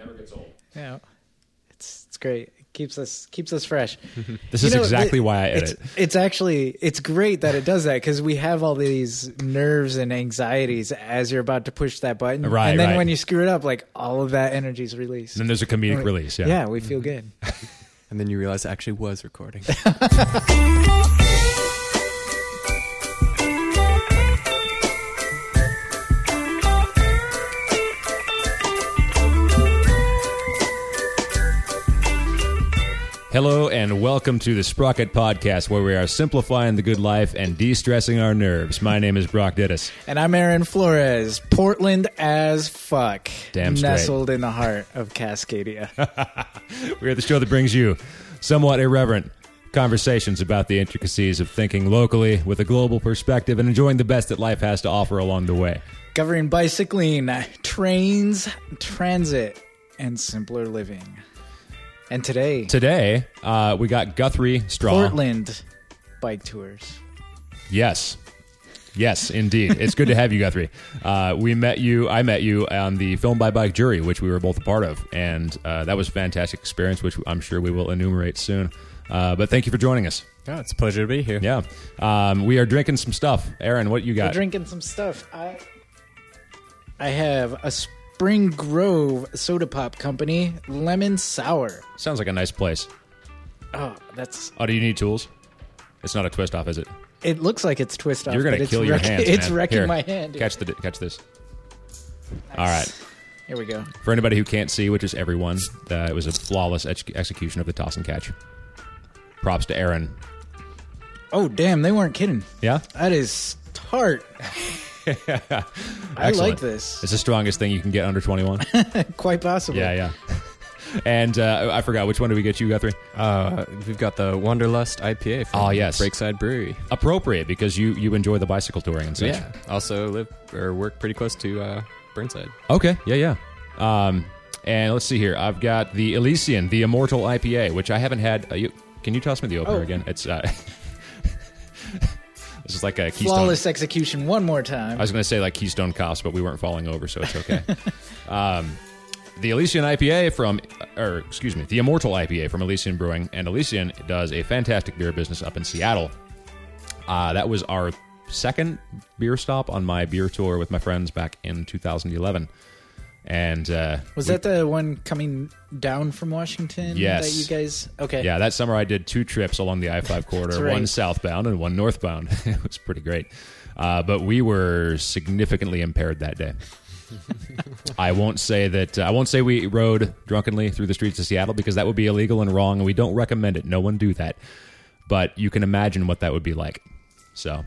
Never gets old. Yeah, it's great. It keeps us fresh. This is exactly why I edit. It's great that it does that, because we have all these nerves and anxieties as you're about to push that button, Right, and then right. when you screw it up, like all of that energy is released. And then there's a comedic release. Yeah. Yeah, we feel good. And then you realize it actually was recording. Hello and welcome to the Sprocket Podcast, where we are simplifying the good life and de-stressing our nerves. My name is Brock Dittus. And I'm Aaron Flores, Portland as fuck, Damn straight. nestled in the heart of Cascadia. We're the show that brings you somewhat irreverent conversations about the intricacies of thinking locally with a global perspective and enjoying the best that life has to offer along the way. Covering bicycling, trains, transit, and simpler living. And today, we got Guthrie Straw. Portland bike tours. Yes, indeed. It's good to have you, Guthrie. I met you on the Film by Bike jury, which we were both a part of, and that was a fantastic experience, which I'm sure we will enumerate soon. But thank you for joining us. Oh, it's a pleasure to be here. Yeah. We are drinking some stuff. Aaron, what you got? We're drinking some stuff. I have a Spring Grove Soda Pop Company Lemon Sour. Sounds like a nice place. Oh, that's... Oh, do you need tools? It's not a twist off, is it? It looks like it's twist off. You're going to kill your hands, It's man. wrecking Here, my hand. Catch this. Nice. All right. Here we go. For anybody who can't see, which is everyone, it was a flawless execution of the toss and catch. Props to Aaron. Oh, damn, they weren't kidding. Yeah? That is tart. I Excellent. like this. It's the strongest thing you can get under 21. Quite possibly. Yeah. And I forgot, which one did we get you, Guthrie? We've got the Wanderlust IPA from yes. Breakside Brewery. Appropriate, because you enjoy the bicycle touring and such. Yeah. Also live or work pretty close to Burnside. Okay, yeah. And let's see here. I've got the Elysian, the Immortal IPA, which I haven't had. Can you toss me the opener again? It's this is like a Keystone. Flawless execution one more time. I was going to say like Keystone Cops, but we weren't falling over, so it's okay. The Elysian IPA the Immortal IPA from Elysian Brewing, and Elysian does a fantastic beer business up in Seattle. That was our second beer stop on my beer tour with my friends back in 2011. And was that the one coming down from Washington? Yes. That you guys... Okay. Yeah, that summer I did 2 trips along the I-5 corridor, right. one southbound and one northbound. It was pretty great. But we were significantly impaired that day. I won't say we rode drunkenly through the streets of Seattle, because that would be illegal and wrong, and we don't recommend it. No one do that. But you can imagine what that would be like. So,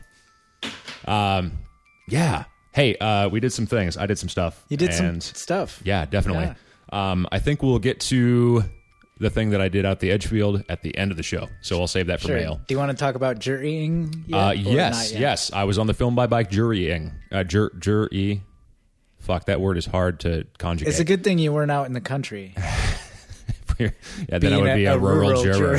yeah. Hey, we did some things. I did some stuff. You did some stuff. Yeah, definitely. Yeah. I think we'll get to the thing that I did out the Edgefield at the end of the show, so I'll save that for mail. Do you want to talk about jurying yet, Yes. I was on the Film by Bike jurying. Jury. Fuck, that word is hard to conjugate. It's a good thing you weren't out in the country. Yeah, then I would be a rural juror.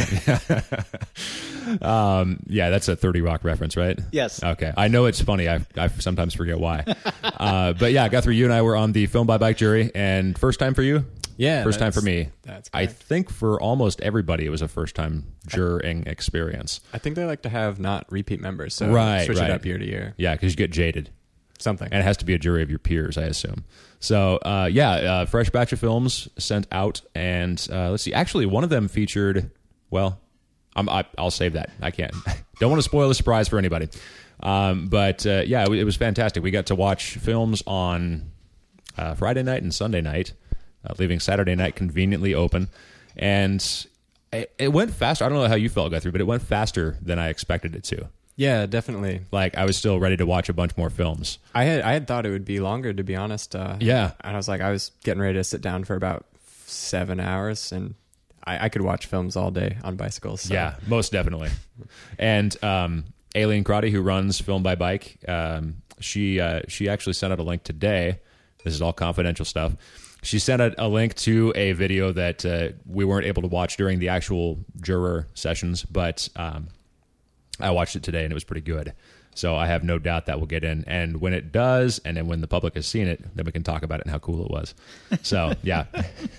Yeah, that's a 30 Rock reference, right? Yes. Okay. I know it's funny. I sometimes forget why. But yeah, Guthrie, you and I were on the Film by Bike jury, and first time for you? Yeah. First time for me. That's I correct. think for almost everybody, it was a first time jurying experience. I think they like to have not repeat members, so switch it up year to year. Yeah, because you get jaded. Something. And it has to be a jury of your peers, I assume. So, fresh batch of films sent out. And let's see. Actually, one of them featured, well, I'll save that. I can't. Don't want to spoil the surprise for anybody. It was fantastic. We got to watch films on Friday night and Sunday night, leaving Saturday night conveniently open. And it went faster. I don't know how you felt, Guthrie, but it went faster than I expected it to. Yeah, definitely. Like, I was still ready to watch a bunch more films. I had thought it would be longer, to be honest. Yeah. And I was getting ready to sit down for about 7 hours, and I could watch films all day on bicycles. So. Yeah, most definitely. And Aileen Crotty, who runs Film by Bike, she actually sent out a link today. This is all confidential stuff. She sent out a link to a video that we weren't able to watch during the actual juror sessions, but I watched it today, and it was pretty good. So I have no doubt that will get in. And when it does, and then when the public has seen it, then we can talk about it and how cool it was. So, yeah.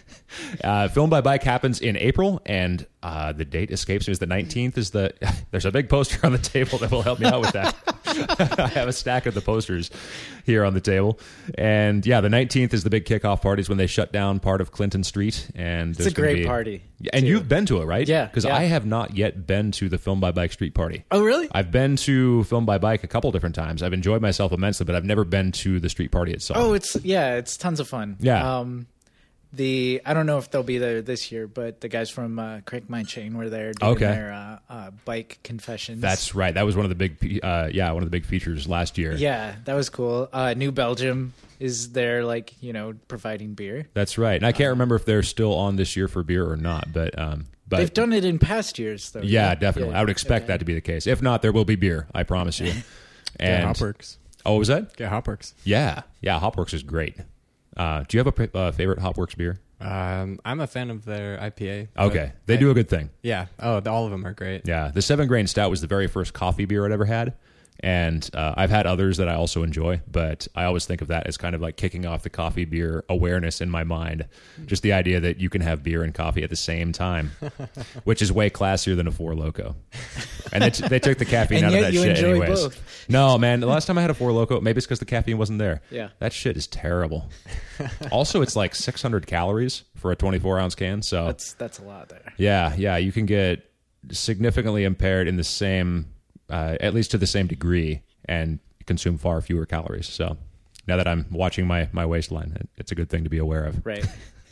Film by Bike happens in April, and the date escapes me. Is the 19th? There's a big poster on the table that will help me out with that. I have a stack of the posters here on the table, and yeah, the 19th is the big kickoff party. Is when they shut down part of Clinton Street, and It's a great party. And too. you've been to it, right? Yeah, because yeah. I have not yet been to the Film by Bike street party. Oh, really? I've been to Film by Bike a couple different times. I've enjoyed myself immensely, but I've never been to the street party itself. Oh, it's tons of fun. Yeah. I don't know if they'll be there this year, but the guys from Crank My Chain were there doing their bike confessions. That's right. That was one of the big, one of the big features last year. Yeah, that was cool. New Belgium is there, providing beer. That's right. And I can't remember if they're still on this year for beer or not, but They've done it in past years, though. yeah, definitely. I would expect that to be the case. If not, there will be beer. I promise you. And Hopworks. Oh, what was that? Get Hopworks. Yeah, Hopworks is great. Do you have a favorite Hopworks beer? I'm a fan of their IPA. Okay, they do a good thing. Yeah. Oh, all of them are great. Yeah, the 7 Grain Stout was the very first coffee beer I'd ever had, and I've had others that I also enjoy, but I always think of that as kind of like kicking off the coffee beer awareness in my mind. Just the idea that you can have beer and coffee at the same time, which is way classier than a Four Loko. And they took the caffeine And out of yet that you shit enjoy anyways. both. No, man, the last time I had a Four Loko, maybe it's because the caffeine wasn't there. Yeah. That shit is terrible. Also, it's like 600 calories for a 24-ounce can, so That's a lot there. yeah, you can get significantly impaired in the same, at least to the same degree, and consume far fewer calories. So now that I'm watching my waistline, it's a good thing to be aware of. Right.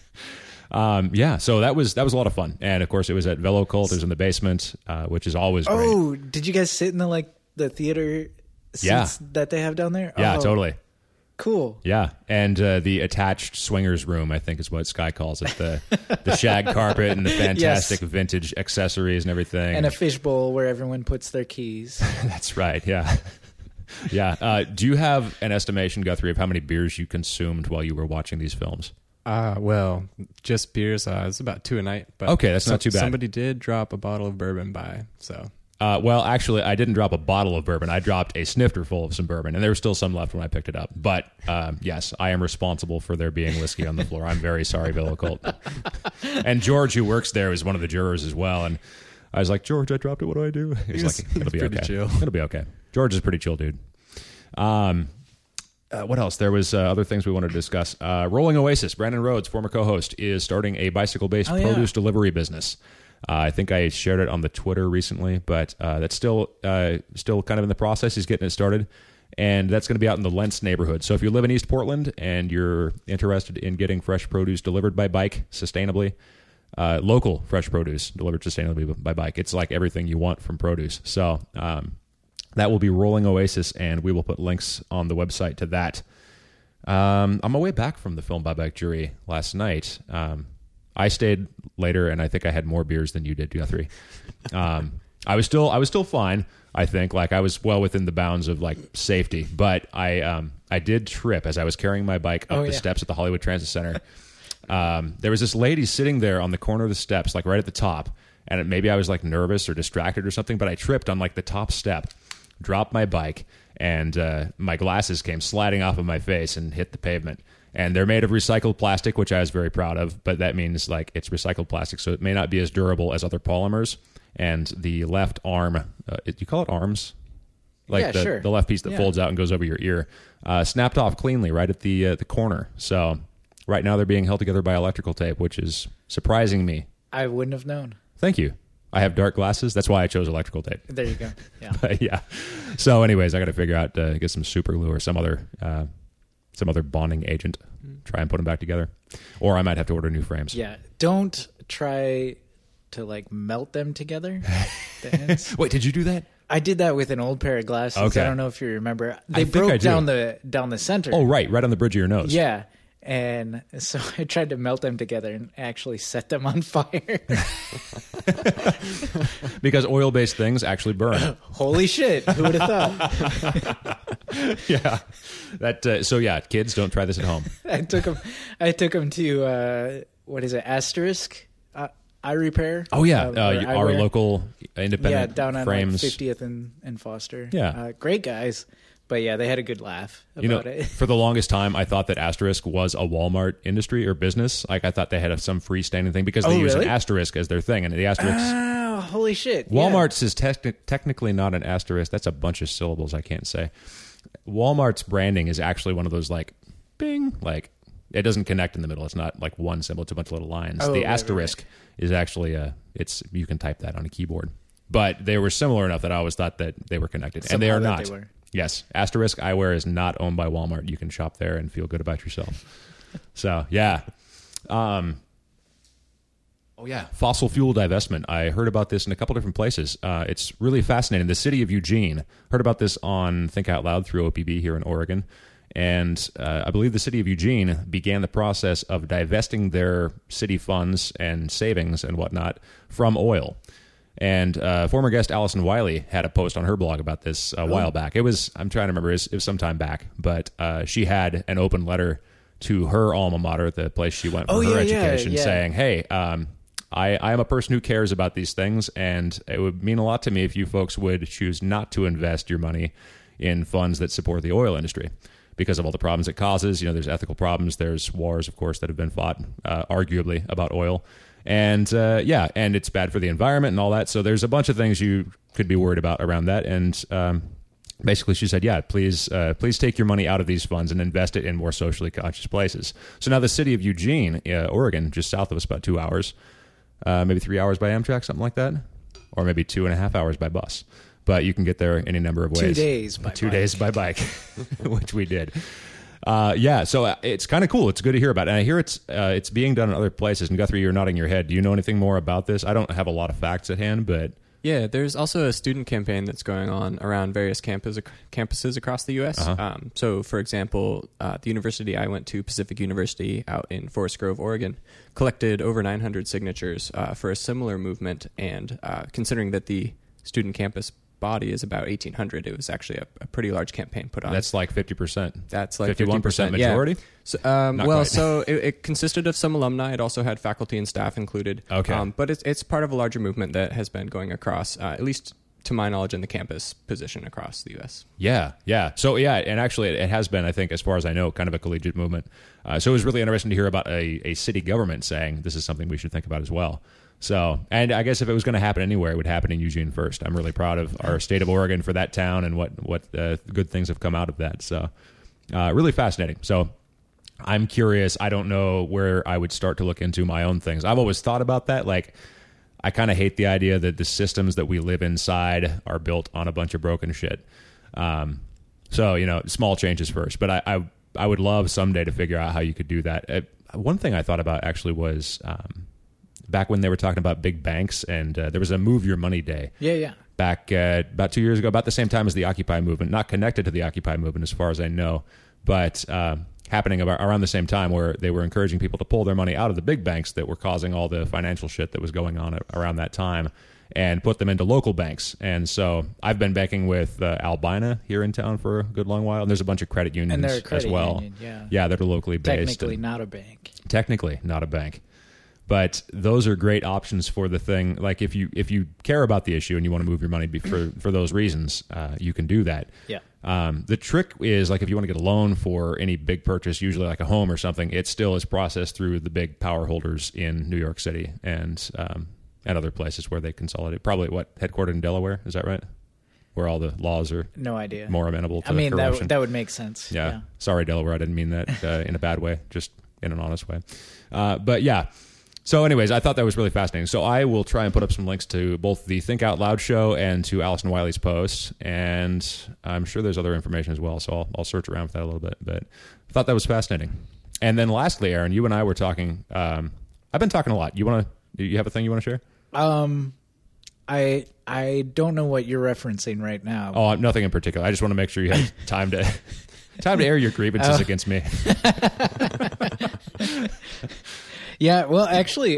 So that was a lot of fun, and of course it was at Velo Cult. It was in the basement, which is always great. Oh, did you guys sit in the theater seats that they have down there? Yeah, Oh, totally. Cool. Yeah, and the attached swingers room, I think is what Sky calls it. The shag carpet and the fantastic vintage accessories and everything. And a fishbowl where everyone puts their keys. That's right. Yeah. Yeah. Do you have an estimation, Guthrie, of how many beers you consumed while you were watching these films? Well, just beers. It's about 2 a night. But Okay, that's not too bad. Somebody did drop a bottle of bourbon by, so. Well, actually, I didn't drop a bottle of bourbon. I dropped a snifter full of some bourbon, and there was still some left when I picked it up. But yes, I am responsible for there being whiskey on the floor. I'm very sorry, Velo Cult. And George, who works there, is one of the jurors as well. And I was like, George, I dropped it. What do I do? He's like, it'll be pretty okay. chill. It'll be okay. George is a pretty chill dude. What else? There was other things we wanted to discuss. Rolling Oasis, Brandon Rhodes, former co-host, is starting a bicycle-based produce delivery business. I think I shared it on the Twitter recently, but that's still kind of in the process. He's getting it started, and that's going to be out in the Lentz neighborhood. So if you live in East Portland and you're interested in getting fresh produce delivered by bike sustainably, local fresh produce delivered sustainably by bike, it's like everything you want from produce. So that will be Rolling Oasis, and we will put links on the website to that. On my way back from the Film by Bike jury last night, I stayed later, and I think I had more beers than you did, Guthrie. I was still fine. I think I was well within the bounds of safety, but I did trip as I was carrying my bike up the steps at the Hollywood Transit Center. There was this lady sitting there on the corner of the steps, right at the top, and maybe I was nervous or distracted or something, but I tripped on the top step, dropped my bike, and my glasses came sliding off of my face and hit the pavement. And they're made of recycled plastic, which I was very proud of, but that means it's recycled plastic, so it may not be as durable as other polymers. And the left arm, do you call it arms? Sure. The left piece that folds out and goes over your ear, snapped off cleanly right at the corner. So right now they're being held together by electrical tape, which is surprising me. I wouldn't have known. Thank you. I have dark glasses. That's why I chose electrical tape. There you go. Yeah. But yeah. So anyways, I got to figure out, get some super glue or some other bonding agent, try and put them back together, or I might have to order new frames. Yeah, don't try to melt them together. The ends. Wait, did you do that? I did that with an old pair of glasses. Okay. I don't know if you remember. They think I broke do. down the center. Oh, right on the bridge of your nose. Yeah, and so I tried to melt them together and actually set them on fire. Because oil-based things actually burn. Holy shit! Who would have thought? Yeah. So yeah, kids, don't try this at home. I took them to what is it? Asterisk Eye Repair. Oh yeah, or our eyewear. local independent down on frames. 50th and Foster. Yeah. Great guys, But yeah, they had a good laugh about it. For the longest time, I thought that Asterisk was a Walmart industry or business. Like I thought they had some freestanding thing because they use an asterisk as their thing, and the asterisk. Oh, holy shit! Walmart's is technically not an asterisk. That's a bunch of syllables I can't say. Walmart's branding is actually one of those like, bing, like it doesn't connect in the middle. It's not like one symbol; it's a bunch of little lines. The asterisk is actually you can type that on a keyboard. But they were similar enough that I always thought that they were connected, and they are not. Yes, Asterisk Eyewear is not owned by Walmart. You can shop there and feel good about yourself. So, yeah. Fossil fuel divestment. I heard about this in a couple different places. It's really fascinating. The city of Eugene, heard about this on Think Out Loud through OPB here in Oregon. And I believe the city of Eugene began the process of divesting their city funds and savings and whatnot from oil. And former guest Allison Wiley had a post on her blog about this a while back. I'm trying to remember, it was some time back, but she had an open letter to her alma mater, the place she went for her education, saying, hey, I am a person who cares about these things, and it would mean a lot to me if you folks would choose not to invest your money in funds that support the oil industry because of all the problems it causes. There's ethical problems. There's wars, of course, that have been fought, arguably, about oil. And and it's bad for the environment and all that. So there's a bunch of things you could be worried about around that. And basically she said, please take your money out of these funds and invest it in more socially conscious places. So now the city of Eugene, Oregon, just south of us, about 2 hours, maybe 3 hours by Amtrak, something like that, or maybe 2.5 hours by bus. But you can get there any number of ways. 2 days by 2 days by bike, which we did. So it's kind of cool. It's good to hear about it. And I hear it's being done in other places. And Guthrie, you're nodding your head. Do you know anything more about this? I don't have a lot of facts at hand, but... Yeah, there's also a student campaign that's going on around various campuses across the U.S. So, for example, the university I went to, Pacific University, out in Forest Grove, Oregon, collected over 900 signatures for a similar movement. And considering that the student campus body is about 1,800. It was actually a pretty large campaign put on. That's like 50%. That's like 51% majority? Yeah. So, so it consisted of some alumni. It also had faculty and staff included. Okay. But it's part of a larger movement that has been going across, at least to my knowledge, in the campus position across the U.S. Yeah. So, and actually it has been, I think, as far as I know, kind of a collegiate movement. So it was really interesting to hear about a city government saying this is something we should think about as well. So, and I guess if it was going to happen anywhere, it would happen in Eugene first. I'm really proud of our state of Oregon for that town and what good things have come out of that. So, really fascinating. So, I'm curious. I don't know where I would start to look into my own things. I've always thought about that. Like, I kind of hate the idea that the systems that we live inside are built on a bunch of broken shit. So, small changes first. But I would love someday to figure out how you could do that. One thing I thought about actually was... back when they were talking about big banks, and there was a Move Your Money Day. Yeah. Back about 2 years ago, about the same time as the Occupy movement, not connected to the Occupy movement as far as I know, but happening around the same time where they were encouraging people to pull their money out of the big banks that were causing all the financial shit that was going on around that time and put them into local banks. And so I've been banking with Albina here in town for a good long while, and there's a bunch of credit unions and they're a credit as well. Union, yeah, that are locally based. Technically not a bank. Technically not a bank. But those are great options for the thing. Like if you care about the issue and you want to move your money for those reasons, you can do that. Yeah. The trick is, like, if you want to get a loan for any big purchase, usually like a home or something, it still is processed through the big power holders in New York City and other places where they consolidate. Probably headquartered in Delaware, is that right? Where all the laws are no idea more amenable to corruption. that would make sense. Yeah. Sorry, Delaware, I didn't mean that in a bad way, just in an honest way. But yeah. So anyways, I thought that was really fascinating. So I will try and put up some links to both the Think Out Loud show and to Allison Wiley's post. And I'm sure there's other information as well. So I'll search around for that a little bit. But I thought that was fascinating. And then lastly, Aaron, you and I were talking. I've been talking a lot. You have a thing you want to share? I don't know what you're referencing right now. Oh, nothing in particular. I just want to make sure you have time to air your grievances against me. Yeah, well, actually,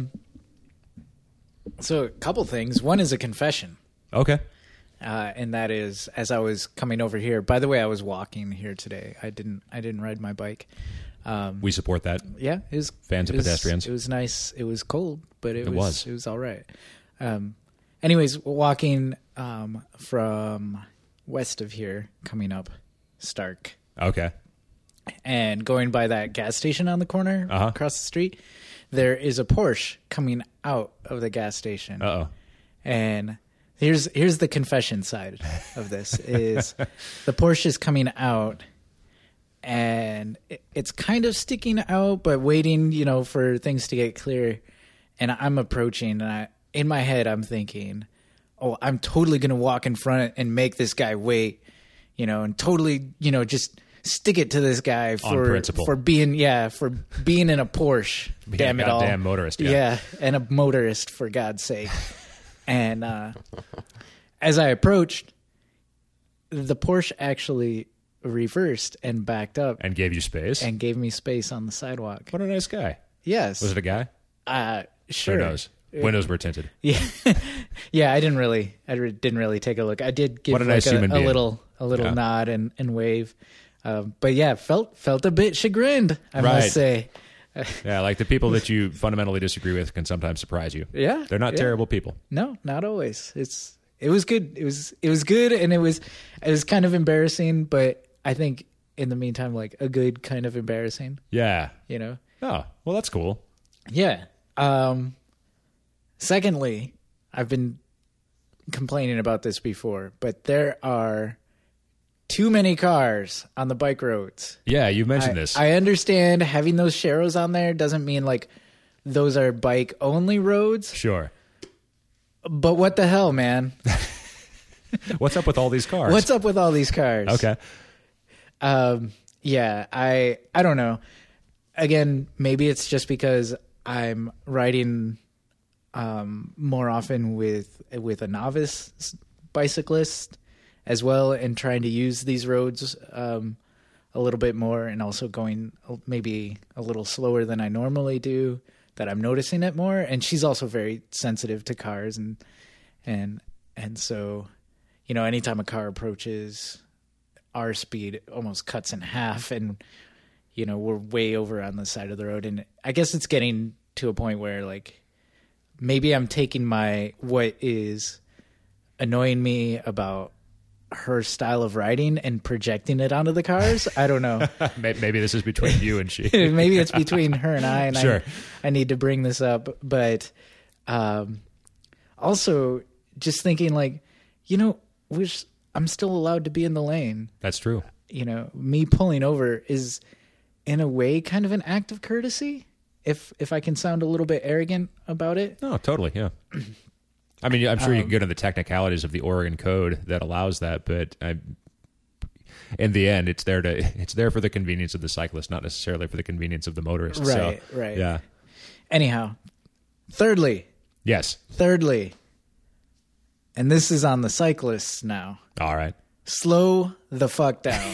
so a couple things. One is a confession. Okay. And that is, as I was coming over here. By the way, I was walking here today. I didn't ride my bike. We support that. Yeah, it was fans of pedestrians. It was nice. It was cold, but it was all right. Anyways, walking from west of here, coming up Stark, Okay. and going by that gas station on the corner Uh-huh. across the street, there is a Porsche coming out of the gas station. Uh-oh. And here's the confession side of this is the Porsche is coming out and it's kind of sticking out, but waiting, for things to get clear. And I'm approaching and in my head, I'm thinking, oh, I'm totally going to walk in front and make this guy wait, and totally, just stick it to this guy for being in a Porsche. Damn it all. Goddamn motorist. Yeah, and a motorist, for God's sake. And as I approached, the Porsche actually reversed and backed up And gave you space? and gave me space on the sidewalk. What a nice guy. Yes. Was it a guy? Sure. Who knows? Windows were tinted. Yeah. Yeah, I didn't really take a look. I did give What a nice a human being. little Yeah. nod and wave. But yeah, felt a bit chagrined, I Right. must say. Yeah, like the people that you fundamentally disagree with can sometimes surprise you. Yeah. They're not yeah. terrible people. No, not always. It was good. It was good, and it was kind of embarrassing, but I think in the meantime, like a good kind of embarrassing. Yeah. Oh, well, that's cool. yeah. Secondly, I've been complaining about this before, but there are too many cars on the bike roads. Yeah, you mentioned this. I understand having those Sharrows on there doesn't mean like those are bike only roads, Sure. but what the hell, man? What's up with all these cars? What's up with all these cars? Okay. Yeah, I don't know. Again, maybe it's just because I'm riding more often with a novice bicyclist as well, and trying to use these roads a little bit more, and also going maybe a little slower than I normally do, that I'm noticing it more. And she's also very sensitive to cars, and so, anytime a car approaches our speed, it almost cuts in half, and we're way over on the side of the road. And I guess it's getting to a point where like maybe I'm taking what is annoying me about her style of riding and projecting it onto the cars. I don't know. Maybe this is between you and she. Maybe it's between her and I, and Sure. I need to bring this up. But also just thinking like, I'm still allowed to be in the lane. That's true. Me pulling over is in a way kind of an act of courtesy, if I can sound a little bit arrogant about it. No, totally. Yeah. I mean, I'm sure you can get into the technicalities of the Oregon code that allows that, but in the end, it's there for the convenience of the cyclist, not necessarily for the convenience of the motorist. Right, So, right. Yeah. Anyhow, thirdly, Yes. and this is on the cyclists now, All right. slow the fuck down.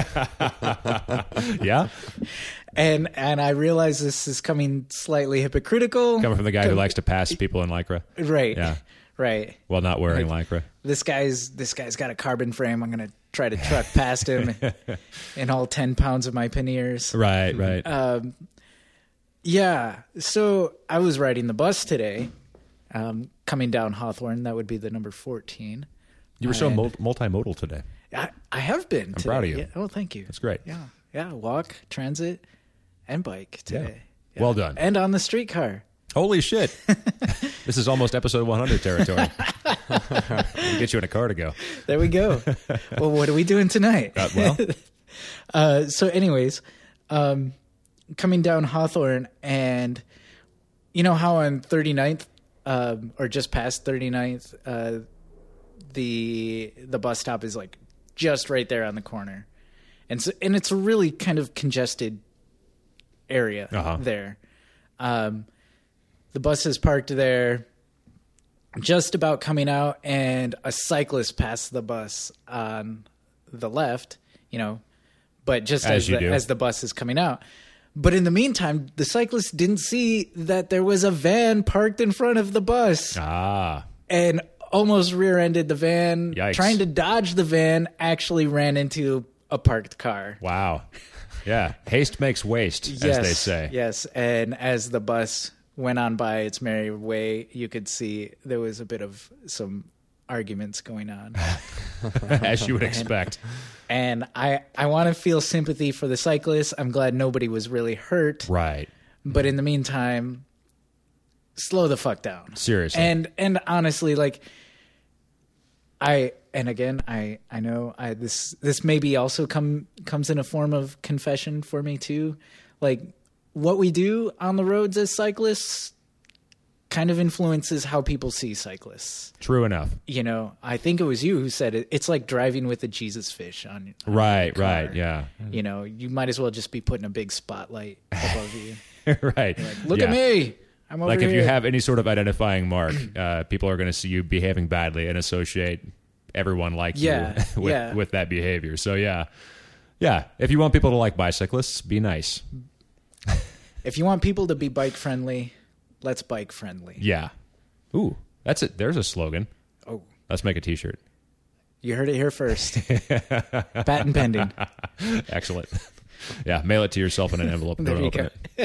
Yeah. And I realize this is coming slightly hypocritical. Coming from the guy who likes to pass people in Lycra. Right. Yeah. Right. While not wearing Lycra. This guy's got a carbon frame. I'm gonna try to truck past him in all 10 pounds of my panniers. Right. Right. Yeah. So I was riding the bus today, coming down Hawthorne. That would be the number 14. you were so and- multimodal today. I have been. I'm today. proud of you. Yeah. Oh, thank you. That's great. Yeah. Yeah. Walk, transit, and bike today. Yeah. Well done. And on the streetcar. Holy shit. This is almost episode 100 territory. We'll get you in a car to go. There we go. Well, what are we doing tonight? So anyways, coming down Hawthorne, and you know how on 39th, or just past 39th, the bus stop is like just right there on the corner. And it's a really kind of congested area there. The bus is parked there, just about coming out, and a cyclist passed the bus on the left, but just as the bus is coming out. But in the meantime, the cyclist didn't see that there was a van parked in front of the bus. And almost rear-ended the van. Yikes. Trying to dodge the van, actually ran into a parked car. Wow. Yeah. Haste makes waste, as they say. Yes, and as the bus went on by its merry way, you could see there was a bit of some arguments going on. As you would expect. And I want to feel sympathy for the cyclists. I'm glad nobody was really hurt. Right. But in the meantime, slow the fuck down. Seriously. And honestly, like, I know this maybe also comes in a form of confession for me too. Like, what we do on the roads as cyclists kind of influences how people see cyclists. True enough. You know, I think it was you who said it. It's like driving with a Jesus fish on Right, your car. right, yeah. You know, you might as well just be putting a big spotlight above you. Right. Like, look Yeah. at me. I'm over Like if here. you have any sort of identifying mark, people are going to see you behaving badly and associate everyone like Yeah, you with, yeah. with that behavior. So yeah. If you want people to like bicyclists, be nice. If you want people to be bike friendly, let's bike friendly. Yeah. Ooh, that's it. There's a slogan. Oh, Let's make a T-shirt. you heard it here first. Patent pending. Excellent. Yeah, mail it to yourself in an envelope. There Don't you open go.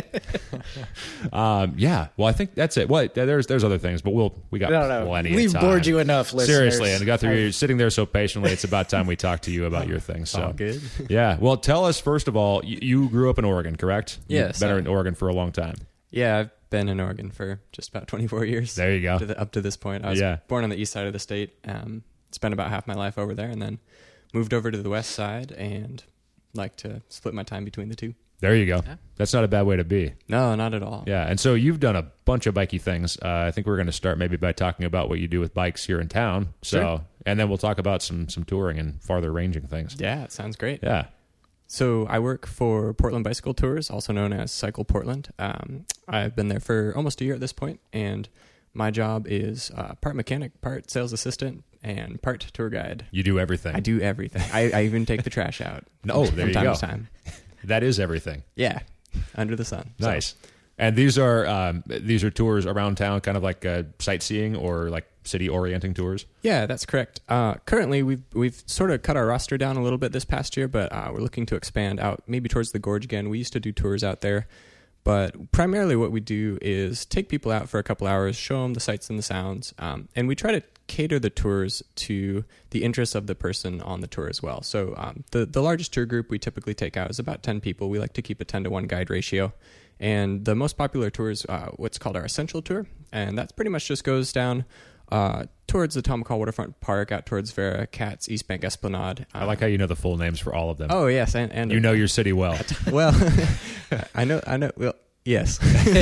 it. Yeah. Well, I think that's it. Well, there's other things, but we got No. plenty of We've time. bored you enough, listeners. Seriously, and Guthrie, you're sitting there so patiently. It's about time we talk to you about your thing. So All good. Yeah. Well, tell us first of all. You grew up in Oregon, correct? Yes, You've been in Oregon for a long time. Yeah, I've been in Oregon for just about 24 years. There you go. Up to this point. I was born on the east side of the state. Spent about half my life over there, and then moved over to the west side, and like to split my time between the two. There you go. Yeah. That's not a bad way to be. No, not at all. Yeah. And so you've done a bunch of bikey things. I think we're going to start maybe by talking about what you do with bikes here in town. So, Sure. And then we'll talk about some touring and farther ranging things. Yeah, it sounds great. Yeah. So I work for Portland Bicycle Tours, also known as Cycle Portland. I've been there for almost a year at this point, and my job is part mechanic, part sales assistant, and part tour guide. You do everything. I do everything. I even take the trash out. Oh, there from you time go. to time. That is everything. Yeah, under the sun. So, Nice. And these are tours around town, kind of like sightseeing or like city orienting tours. yeah, that's correct. Currently, we've sort of cut our roster down a little bit this past year, but we're looking to expand out maybe towards the gorge again. We used to do tours out there, but primarily what we do is take people out for a couple hours, show them the sights and the sounds, and we try to cater the tours to the interests of the person on the tour as well. So the largest tour group we typically take out is about 10 people. We like to keep a 10-to-1 guide ratio. And the most popular tour is what's called our Essential Tour, and that pretty much just goes down towards the Tomahawk Waterfront Park, out towards Vera, Katz, East Bank Esplanade. I like how you know the full names for all of them. Oh, yes, and You know your city well. well, I know. Well, yes,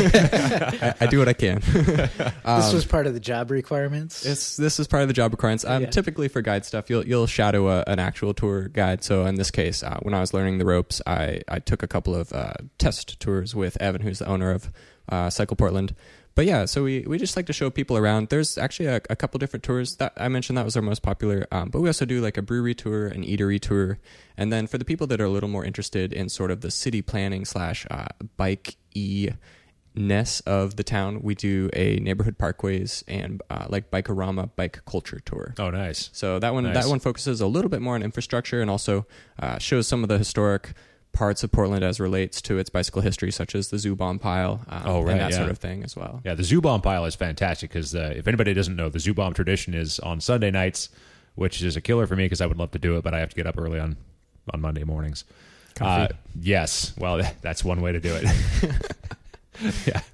I do what I can. This was part of the job requirements. This is part of the job requirements. Yeah. Typically for guide stuff, you'll shadow an actual tour guide. So in this case, when I was learning the ropes, I took a couple of test tours with Evan, who's the owner of Cycle Portland. But yeah, so we just like to show people around. There's actually a couple different tours that I mentioned that was our most popular. But we also do like a brewery tour, an eatery tour, and then for the people that are a little more interested in sort of the city planning / bike-e-ness of the town, we do a neighborhood parkways and like Bike-a-rama bike culture tour. Oh, nice. So that one Nice. focuses a little bit more on infrastructure and also shows some of the historic parts of Portland as relates to its bicycle history, such as the Zoo Bomb Pile and that sort of thing as well. Yeah, the Zoo Bomb Pile is fantastic because if anybody doesn't know, the Zoo Bomb tradition is on Sunday nights, which is a killer for me because I would love to do it, but I have to get up early on Monday mornings. Comfy. Yes, well, that's one way to do it.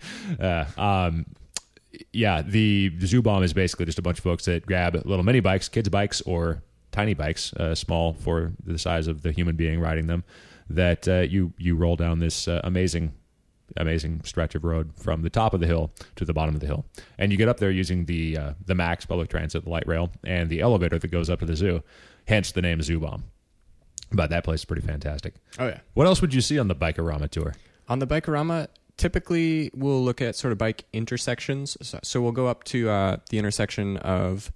Yeah. The Zoo Bomb is basically just a bunch of folks that grab little mini bikes, kids' bikes, or tiny bikes, small for the size of the human being riding them, that you roll down this amazing stretch of road from the top of the hill to the bottom of the hill, and you get up there using the MAX public transit, the light rail, and the elevator that goes up to the zoo. Hence the name Zoo Bomb. But that place is pretty fantastic. Oh yeah. What else would you see on the Bike-a-rama tour? On the Bike-a-rama, typically we'll look at sort of bike intersections. So we'll go up to the intersection of,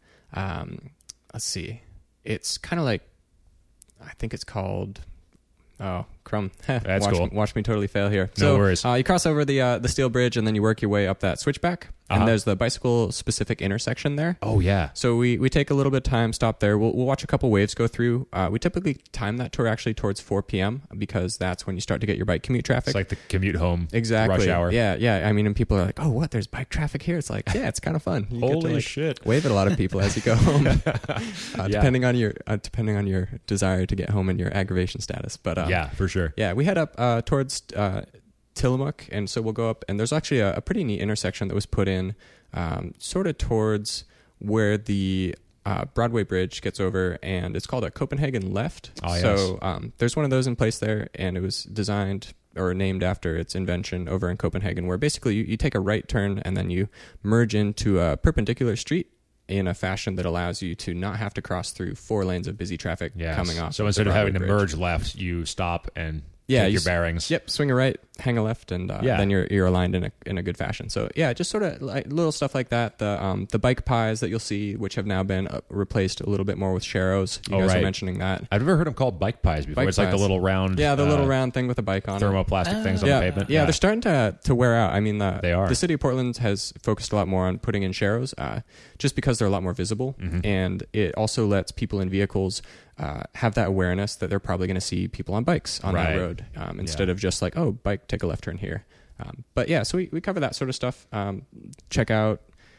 let's see, it's kind of like, I think it's called, crumb. That's watch cool. Watch me totally fail here. No worries. You cross over the steel bridge, and then you work your way up that switchback. And there's the bicycle-specific intersection there. Oh, yeah. So we take a little bit of time, stop there. We'll watch a couple waves go through. We typically time that tour actually towards 4 p.m. because that's when you start to get your bike commute traffic. It's like the commute home Exactly. rush hour. Yeah. I mean, and people are like, oh, what? There's bike traffic here? It's like, yeah, it's kind of fun. You get to, Holy like, shit. wave at a lot of people as you go home, Yeah. depending on your desire to get home and your aggravation status. But Yeah, for sure. yeah, we head up towards Tillamook, and so we'll go up, and there's actually a pretty neat intersection that was put in sort of towards where the Broadway Bridge gets over, and it's called a Copenhagen Left. Oh, yes. So there's one of those in place there, and it was designed or named after its invention over in Copenhagen, where basically you take a right turn and then you merge into a perpendicular street in a fashion that allows you to not have to cross through 4 lanes of busy traffic Yes. coming off. So the instead of Broadway having to Bridge. merge left, you stop and Yeah, take you your bearings. Yep, swing a right, hang a left, and Yeah. then you're aligned in a good fashion. So yeah, just sort of like little stuff like that. The bike pies that you'll see, which have now been replaced a little bit more with Sharrows. You guys right. were mentioning that. I've never heard them called bike pies before. Bike It's like the pies. little round, Yeah, the little round thing with a bike on it. thermoplastic things on Yeah, the pavement. yeah, they're starting to wear out. I mean, They are. The city of Portland has focused a lot more on putting in Sharrows, just because they're a lot more visible, and it also lets people in vehicles have that awareness that they're probably going to see people on bikes on Right. that road, instead of just like, oh, bike, take a left turn here. But yeah, so we cover that sort of stuff. Check out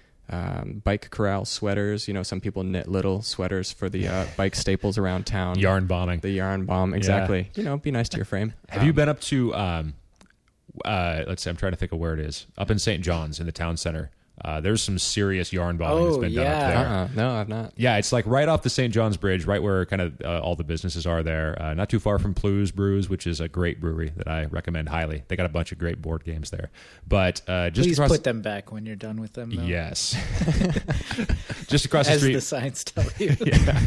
bike corral sweaters. You know, some people knit little sweaters for the bike staples around town. Yarn bombing. The yarn bomb, exactly. You know, be nice to your frame. Have you been up to, let's see, I'm trying to think of where it is. Up in St. John's in the town center. There's some serious yarn bombing that's Oh, been done yeah. up there. No, I've not. Yeah, it's like right off the St. John's Bridge, right where kind of all the businesses are there. Not too far from Plu's Brews, which is a great brewery that I recommend highly. They got a bunch of great board games there. But just Please across, put them back when you're done with them. Though. yes, just across the As street, the signs tell you.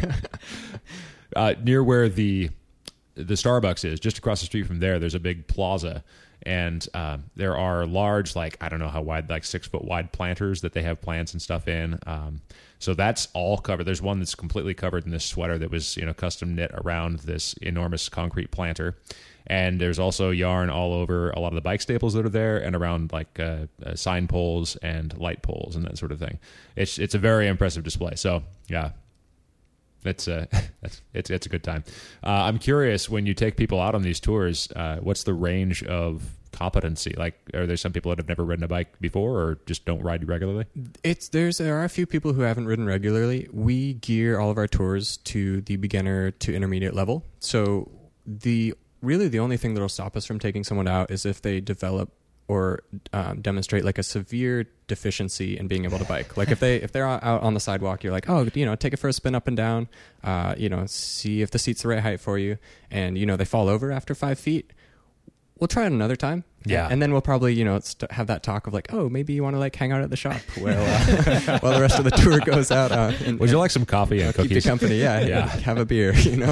near where the Starbucks is, just across the street from there, there's a big plaza. And there are large, like, I don't know how wide, like 6 foot wide planters that they have plants and stuff in. So that's all covered. There's one that's completely covered in this sweater that was, custom knit around this enormous concrete planter. And there's also yarn all over a lot of the bike staples that are there and around like sign poles and light poles and that sort of thing. It's a very impressive display. So yeah. It's a good time. I'm curious, when you take people out on these tours, what's the range of competency? Like, are there some people that have never ridden a bike before or just don't ride regularly? There are a few people who haven't ridden regularly. We gear all of our tours to the beginner to intermediate level. So the only thing that'll stop us from taking someone out is if they develop or demonstrate like a severe deficiency in being able to bike. Like if they're out on the sidewalk, you're like, oh, take it for a spin up and down, see if the seat's the right height for you, and they fall over after 5 feet. We'll try it another time. Yeah. And then we'll probably, have that talk of like, oh, maybe you want to like hang out at the shop while the rest of the tour goes out. And Would you like some coffee and keep you cookies? company? Yeah. Yeah. Have a beer,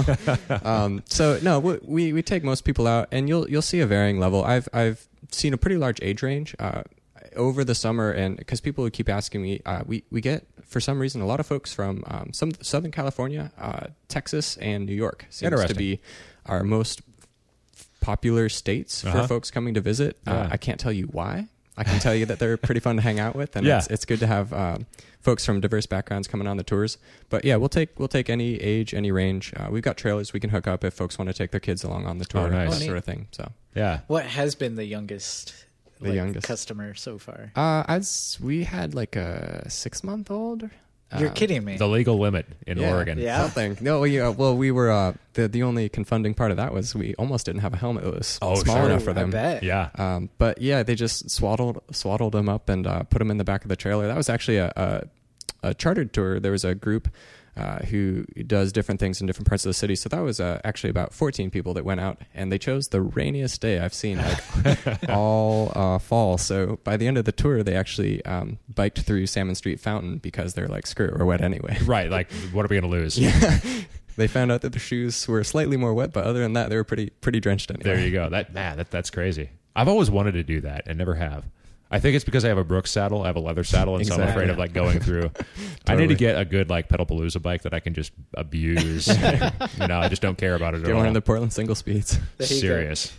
So no, we take most people out, and you'll see a varying level. I've seen a pretty large age range over the summer, and because people would keep asking me, we get, for some reason, a lot of folks from some Southern California, Texas, and New York seems to Interesting. be our most popular states for folks coming to visit. Yeah. I can't tell you why. I can tell you that they're pretty fun to hang out with, and Yeah. it's good to have folks from diverse backgrounds coming on the tours. But yeah, we'll take any age, any range. We've got trailers we can hook up if folks want to take their kids along on the tour, Oh, nice. that sort of thing. So Yeah. What has been the youngest, customer so far? we had like a 6-month-old. You're kidding me. The legal limit in Oregon. Yeah. Something. No, we were the only confounding part of that was we almost didn't have a helmet that was small sure. enough for them. I bet. Yeah. But yeah, they just swaddled them up and put them in the back of the trailer. That was actually a chartered tour. There was a group who does different things in different parts of the city. So that was actually about 14 people that went out, and they chose the rainiest day I've seen, like all fall. So by the end of the tour, they actually biked through Salmon Street Fountain because they're like, screw it, we're wet anyway. Right. Like, what are we going to lose? They found out that their shoes were slightly more wet, but other than that, they were pretty drenched anyway. There you go. That's crazy. I've always wanted to do that and never have. I think it's because I have a Brooks saddle. I have a leather saddle, and so I'm afraid of like going through. I need to get a good like Pedalpalooza bike that I can just abuse. I just don't care about it at all. Get one of the Portland single speeds. Serious.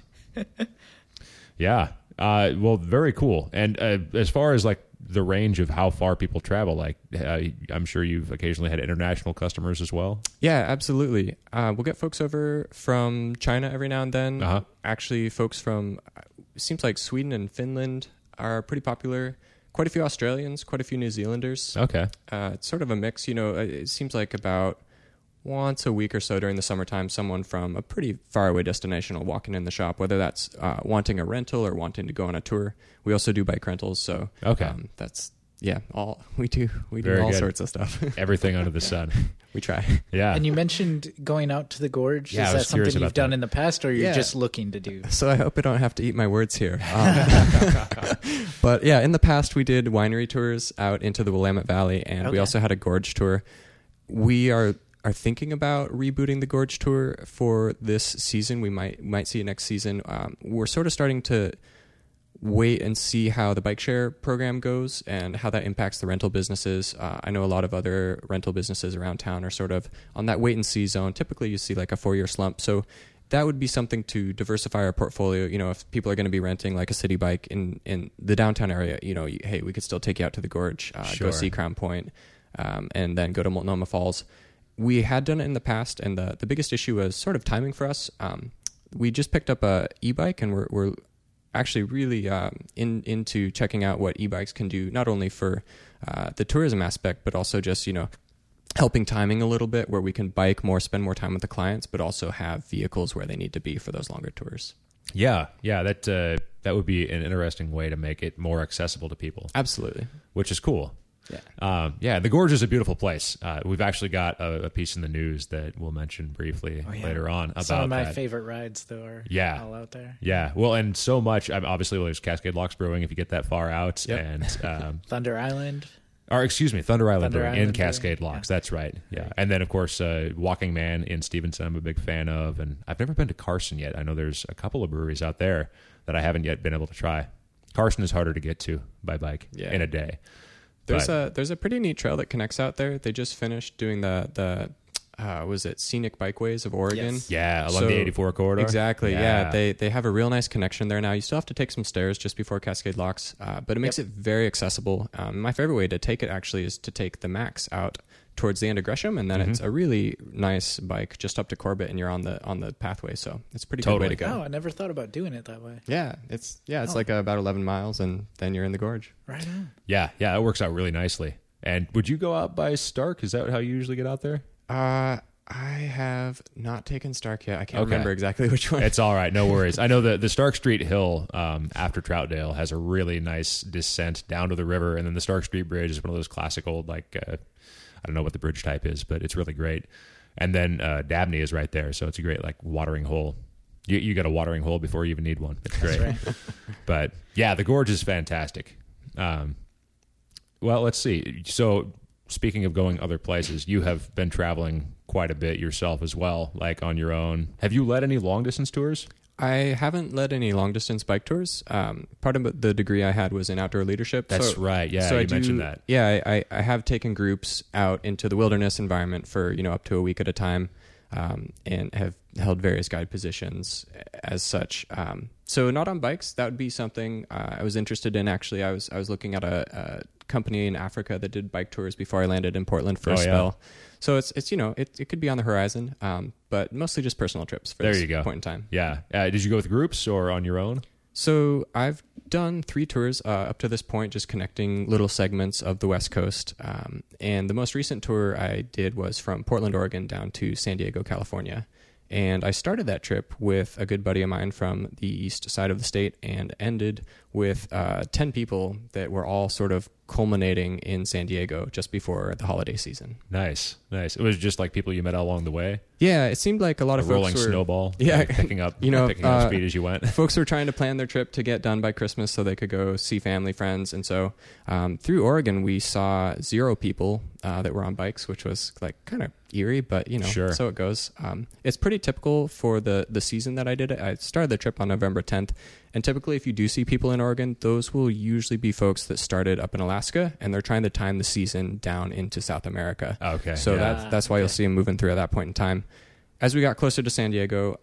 Yeah. Well, very cool. And as far as like the range of how far people travel, like I'm sure you've occasionally had international customers as well. Yeah, absolutely. We'll get folks over from China every now and then. Actually, folks from seems like Sweden and Finland are pretty popular. Quite a few Australians, quite a few New Zealanders. Okay. It's sort of a mix. It seems like about once a week or so during the summertime, someone from a pretty faraway destination will walk in the shop, whether that's wanting a rental or wanting to go on a tour. We also do bike rentals, so that's all we do. We do all sorts of stuff. Everything under the sun. We try. Yeah. And you mentioned going out to the gorge. Yeah, Is that something you've done in the past, or you're just looking to do? So I hope I don't have to eat my words here. But yeah, in the past we did winery tours out into the Willamette Valley, and we also had a gorge tour. We are thinking about rebooting the gorge tour for this season. We might see it next season. We're sort of starting to wait and see how the bike share program goes and how that impacts the rental businesses. I know a lot of other rental businesses around town are sort of on that wait and see zone. Typically you see like a 4-year slump. So that would be something to diversify our portfolio. If people are going to be renting like a city bike in the downtown area, hey, we could still take you out to the gorge, go see Crown Point, and then go to Multnomah Falls. We had done it in the past, and the biggest issue was sort of timing for us. We just picked up a e-bike, and we're actually really into checking out what e-bikes can do, not only for the tourism aspect, but also just, helping timing a little bit, where we can bike more, spend more time with the clients, but also have vehicles where they need to be for those longer tours. Yeah, that would be an interesting way to make it more accessible to people. Absolutely. Which is cool. Yeah. The gorge is a beautiful place. We've actually got a piece in the news that we'll mention briefly later on about some of my that. favorite rides, though, are all out there. Yeah, well, and so much. Obviously, there's Cascade Locks Brewing if you get that far out, and Thunder Island. Thunder Island Brewing in Island Cascade Locks. That's right. Yeah, and then of course, Walking Man in Stevenson. I'm a big fan of, and I've never been to Carson yet. I know there's a couple of breweries out there that I haven't yet been able to try. Carson is harder to get to by bike in a day. There's a pretty neat trail that connects out there. They just finished doing the was it Scenic Bikeways of Oregon? Yes. Yeah, along the 84 corridor. Exactly. Yeah. They have a real nice connection there now. You still have to take some stairs just before Cascade Locks, but it makes it very accessible. My favorite way to take it actually is to take the Max out towards the end of Gresham, and then it's a really nice bike just up to Corbett, and you're on the pathway. So it's a pretty good way to go. Oh, I never thought about doing it that way. Yeah, it's like about 11 miles, and then you're in the gorge. Right on. Yeah, it works out really nicely. And would you go out by Stark? Is that how you usually get out there? I have not taken Stark yet. I can't remember exactly which one. It's all right. No worries. I know the Stark Street Hill after Troutdale has a really nice descent down to the river, and then the Stark Street Bridge is one of those classic old, like, I don't know what the bridge type is, but it's really great. And then Dabney is right there, so it's a great, like, watering hole. You got a watering hole before you even need one. It's great. That's right. But, yeah, the gorge is fantastic. Well, let's see. So, speaking of going other places, you have been traveling quite a bit yourself as well, like on your own. Have you led any long-distance tours? I haven't led any long-distance bike tours. Part of the degree I had was in outdoor leadership. That's right. Yeah, so you mentioned that. Yeah, I have taken groups out into the wilderness environment for up to a week at a time, and have held various guide positions as such. So not on bikes. That would be something I was interested in. Actually, I was looking at a company in Africa that did bike tours before I landed in Portland for a spell. So it's it could be on the horizon, but mostly just personal trips for this point in time. Yeah. Did you go with groups or on your own? So I've done 3 tours up to this point, just connecting little segments of the West Coast. And the most recent tour I did was from Portland, Oregon down to San Diego, California. And I started that trip with a good buddy of mine from the east side of the state and ended with 10 people that were all sort of culminating in San Diego just before the holiday season. Nice. It was just like people you met along the way? Yeah, it seemed like a lot of folks rolling snowball. Yeah, picking up speed as you went. Folks were trying to plan their trip to get done by Christmas so they could go see family, friends. And so through Oregon, we saw 0 people that were on bikes, which was like kind of eerie, but sure. So it goes. It's pretty typical for the season that I did it. I started the trip on November 10th, And typically, if you do see people in Oregon, those will usually be folks that started up in Alaska, and they're trying to time the season down into South America. Okay. So yeah. that's why you'll see them moving through at that point in time. As we got closer to San Diego,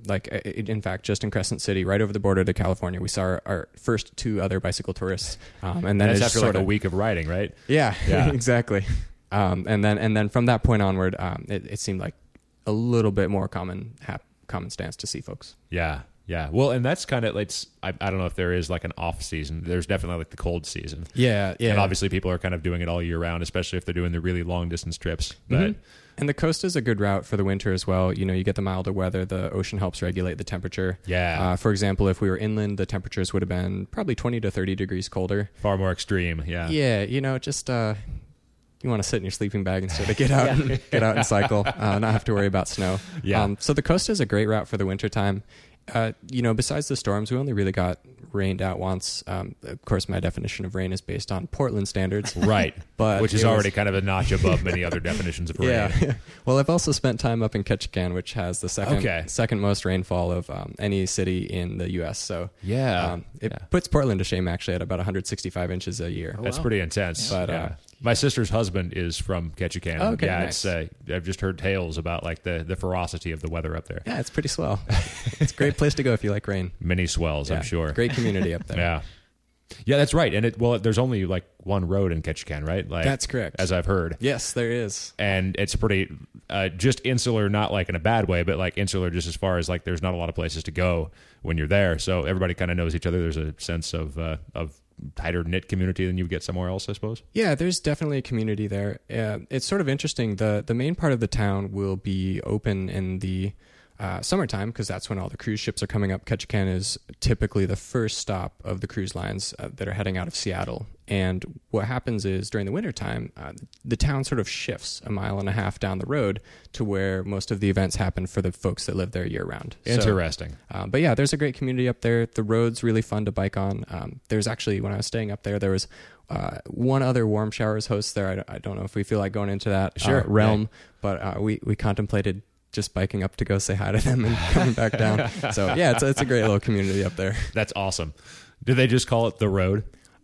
in fact, just in Crescent City, right over the border to California, we saw our first 2 other bicycle tourists. And then that's it's after like a week of riding, right? Yeah, Yeah. exactly. And then from that point onward, it seemed like a little bit more common stance to see folks. Yeah. Yeah. Well, and that's kind of, I don't know if there is like an off season. There's definitely like the cold season. Yeah. And obviously people are kind of doing it all year round, especially if they're doing the really long distance trips. But And the coast is a good route for the winter as well. You know, you get the milder weather. The ocean helps regulate the temperature. Yeah. For example, if we were inland, the temperatures would have been probably 20 to 30 degrees colder. far more extreme. Yeah. Yeah, you know, just you want to sit in your sleeping bag instead of get out and cycle, not have to worry about snow. Yeah. So the coast is a great route for the wintertime. You know, besides the storms, we only really got rained out once. Of course, my definition of rain is based on Portland standards. Right. But which is it was- already kind of a notch above many other definitions of rain. Yeah. Well, I've also spent time up in Ketchikan, which has the second most rainfall of any city in the U.S. So Yeah. it puts Portland to shame, actually, at about 165 inches a year. That's pretty intense. But, yeah. My sister's husband is from Ketchikan. Okay, yeah, nice. it's I've just heard tales about like the ferocity of the weather up there. Yeah, it's pretty swell. It's a great place to go if you like rain. Many swells, Yeah, I'm sure. Great community up there. Yeah. Yeah, that's right. And there's only like one road in Ketchikan, right? Like That's correct. As I've heard. Yes, there is. And it's pretty just insular, not like in a bad way, but like insular just as far as like there's not a lot of places to go when you're there. So everybody kind of knows each other. There's a sense of tighter knit community than you would get somewhere else, I suppose. Yeah, there's definitely a community there. It's sort of interesting. The main part of the town will be open in the summertime because that's when all the cruise ships are coming up. Ketchikan is typically the first stop of the cruise lines that are heading out of Seattle. And what happens is during the wintertime, the town sort of shifts a mile and a half down the road to where most of the events happen for the folks that live there year round. Interesting. So, but yeah, there's a great community up there. The road's really fun to bike on. There's actually, when I was staying up there was one other Warm Showers host there. I don't know if we feel like going into that realm, but we contemplated just biking up to go say hi to them and coming back down. So yeah, it's a great little community up there. That's awesome. Do they just call it the road?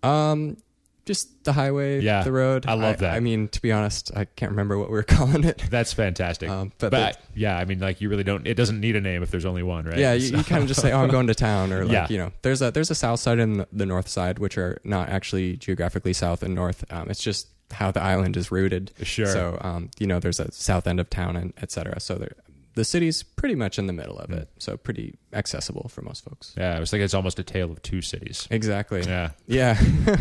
Just the highway, the road. I love that. I mean, to be honest, I can't remember what we were calling it. That's fantastic. But yeah, I mean, like you really don't. It doesn't need a name if there's only one, right? Yeah, you kind of just say, "Oh, I'm going to town," or like, Yeah. you know, there's a south side and the north side, which are not actually geographically south and north. It's just how the island is rooted. Sure. So, you know, there's a south end of town and et cetera. So the city's pretty much in the middle of it, so pretty accessible for most folks. Yeah, I was thinking it's almost a tale of two cities. Exactly. Yeah.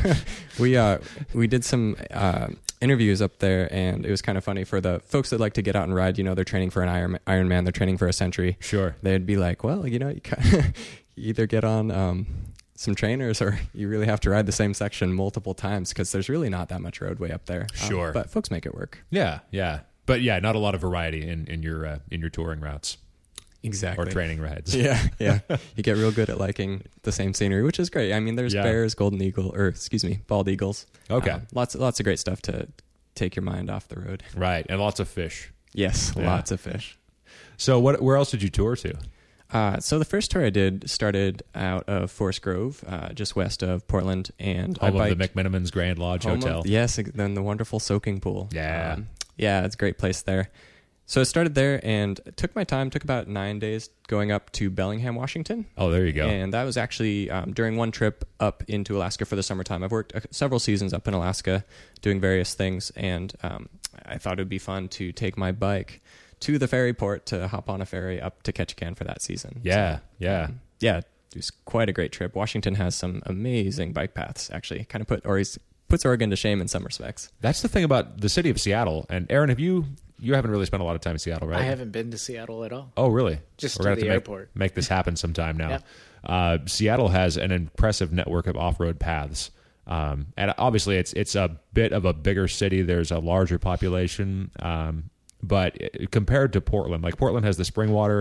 We did some interviews up there, and it was kind of funny for the folks that like to get out and ride. You know, they're training for an Ironman, they're training for a century. Sure. They'd be like, well, you know, you either get on some trainers or you really have to ride the same section multiple times because there's really not that much roadway up there. Sure. But folks make it work. Yeah. But yeah, not a lot of variety in your touring routes. Exactly. Or training rides. Yeah. You get real good at liking the same scenery, which is great. I mean, there's bears, bald eagles. Okay. Lots of great stuff to take your mind off the road. Right, and lots of fish. Yes, Yeah. lots of fish. So where else did you tour to? So the first tour I did started out of Forest Grove, just west of Portland, and Home I of the biked McMenamins Grand Lodge Hotel. Yes, then the wonderful soaking pool. Yeah. Yeah, it's a great place there. So I started there and took my time, took about 9 days going up to Bellingham, Washington. Oh, there you go. And that was actually during one trip up into Alaska for the summertime. I've worked several seasons up in Alaska doing various things, and I thought it would be fun to take my bike to the ferry port to hop on a ferry up to Ketchikan for that season. Yeah. Yeah, it was quite a great trip. Washington has some amazing bike paths, actually. Kind of puts Oregon to shame in some respects. That's the thing about the city of Seattle. And Aaron, you haven't really spent a lot of time in Seattle, right? I haven't been to Seattle at all. Oh, really? Just We're to gonna the have airport. Make this happen sometime now. Yeah. Seattle has an impressive network of off-road paths. And obviously it's a bit of a bigger city. There's a larger population. But compared to Portland, like Portland has the Springwater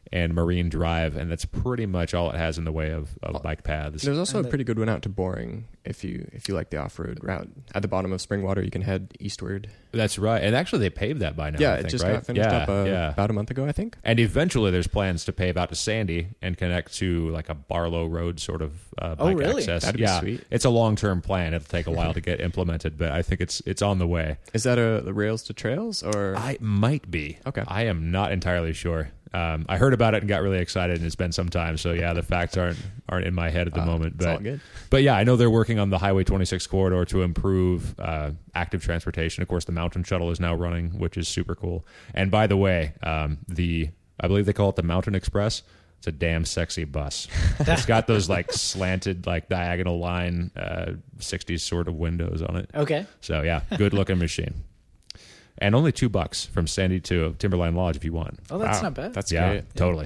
and Marine Drive, and that's pretty much all it has in the way of bike paths. There's also a pretty good one out to Boring if you like the off-road route. At the bottom of Springwater, you can head eastward. That's right. And actually, they paved that by now. Yeah, I think, it just right? got finished up about a month ago, I think. And eventually, there's plans to pave out to Sandy and connect to like a Barlow Road sort of bike really? access. That'd be sweet. It's a long-term plan. It'll take a while to get implemented, but I think it's on the way. Is that a rails to trails or? I might be. Okay. I am not entirely sure. I heard about it and got really excited, and it's been some time. So yeah, the facts aren't in my head at the moment. It's all good. But yeah, I know they're working on the Highway 26 corridor to improve active transportation. Of course, the Mountain Shuttle is now running, which is super cool. And by the way, I believe they call it the Mountain Express. It's a damn sexy bus. It's got those like slanted, like diagonal line 60s sort of windows on it. Okay. So yeah, good looking machine. And only $2 from Sandy to Timberline Lodge if you want. Oh, that's not bad. That's Yeah, great. totally.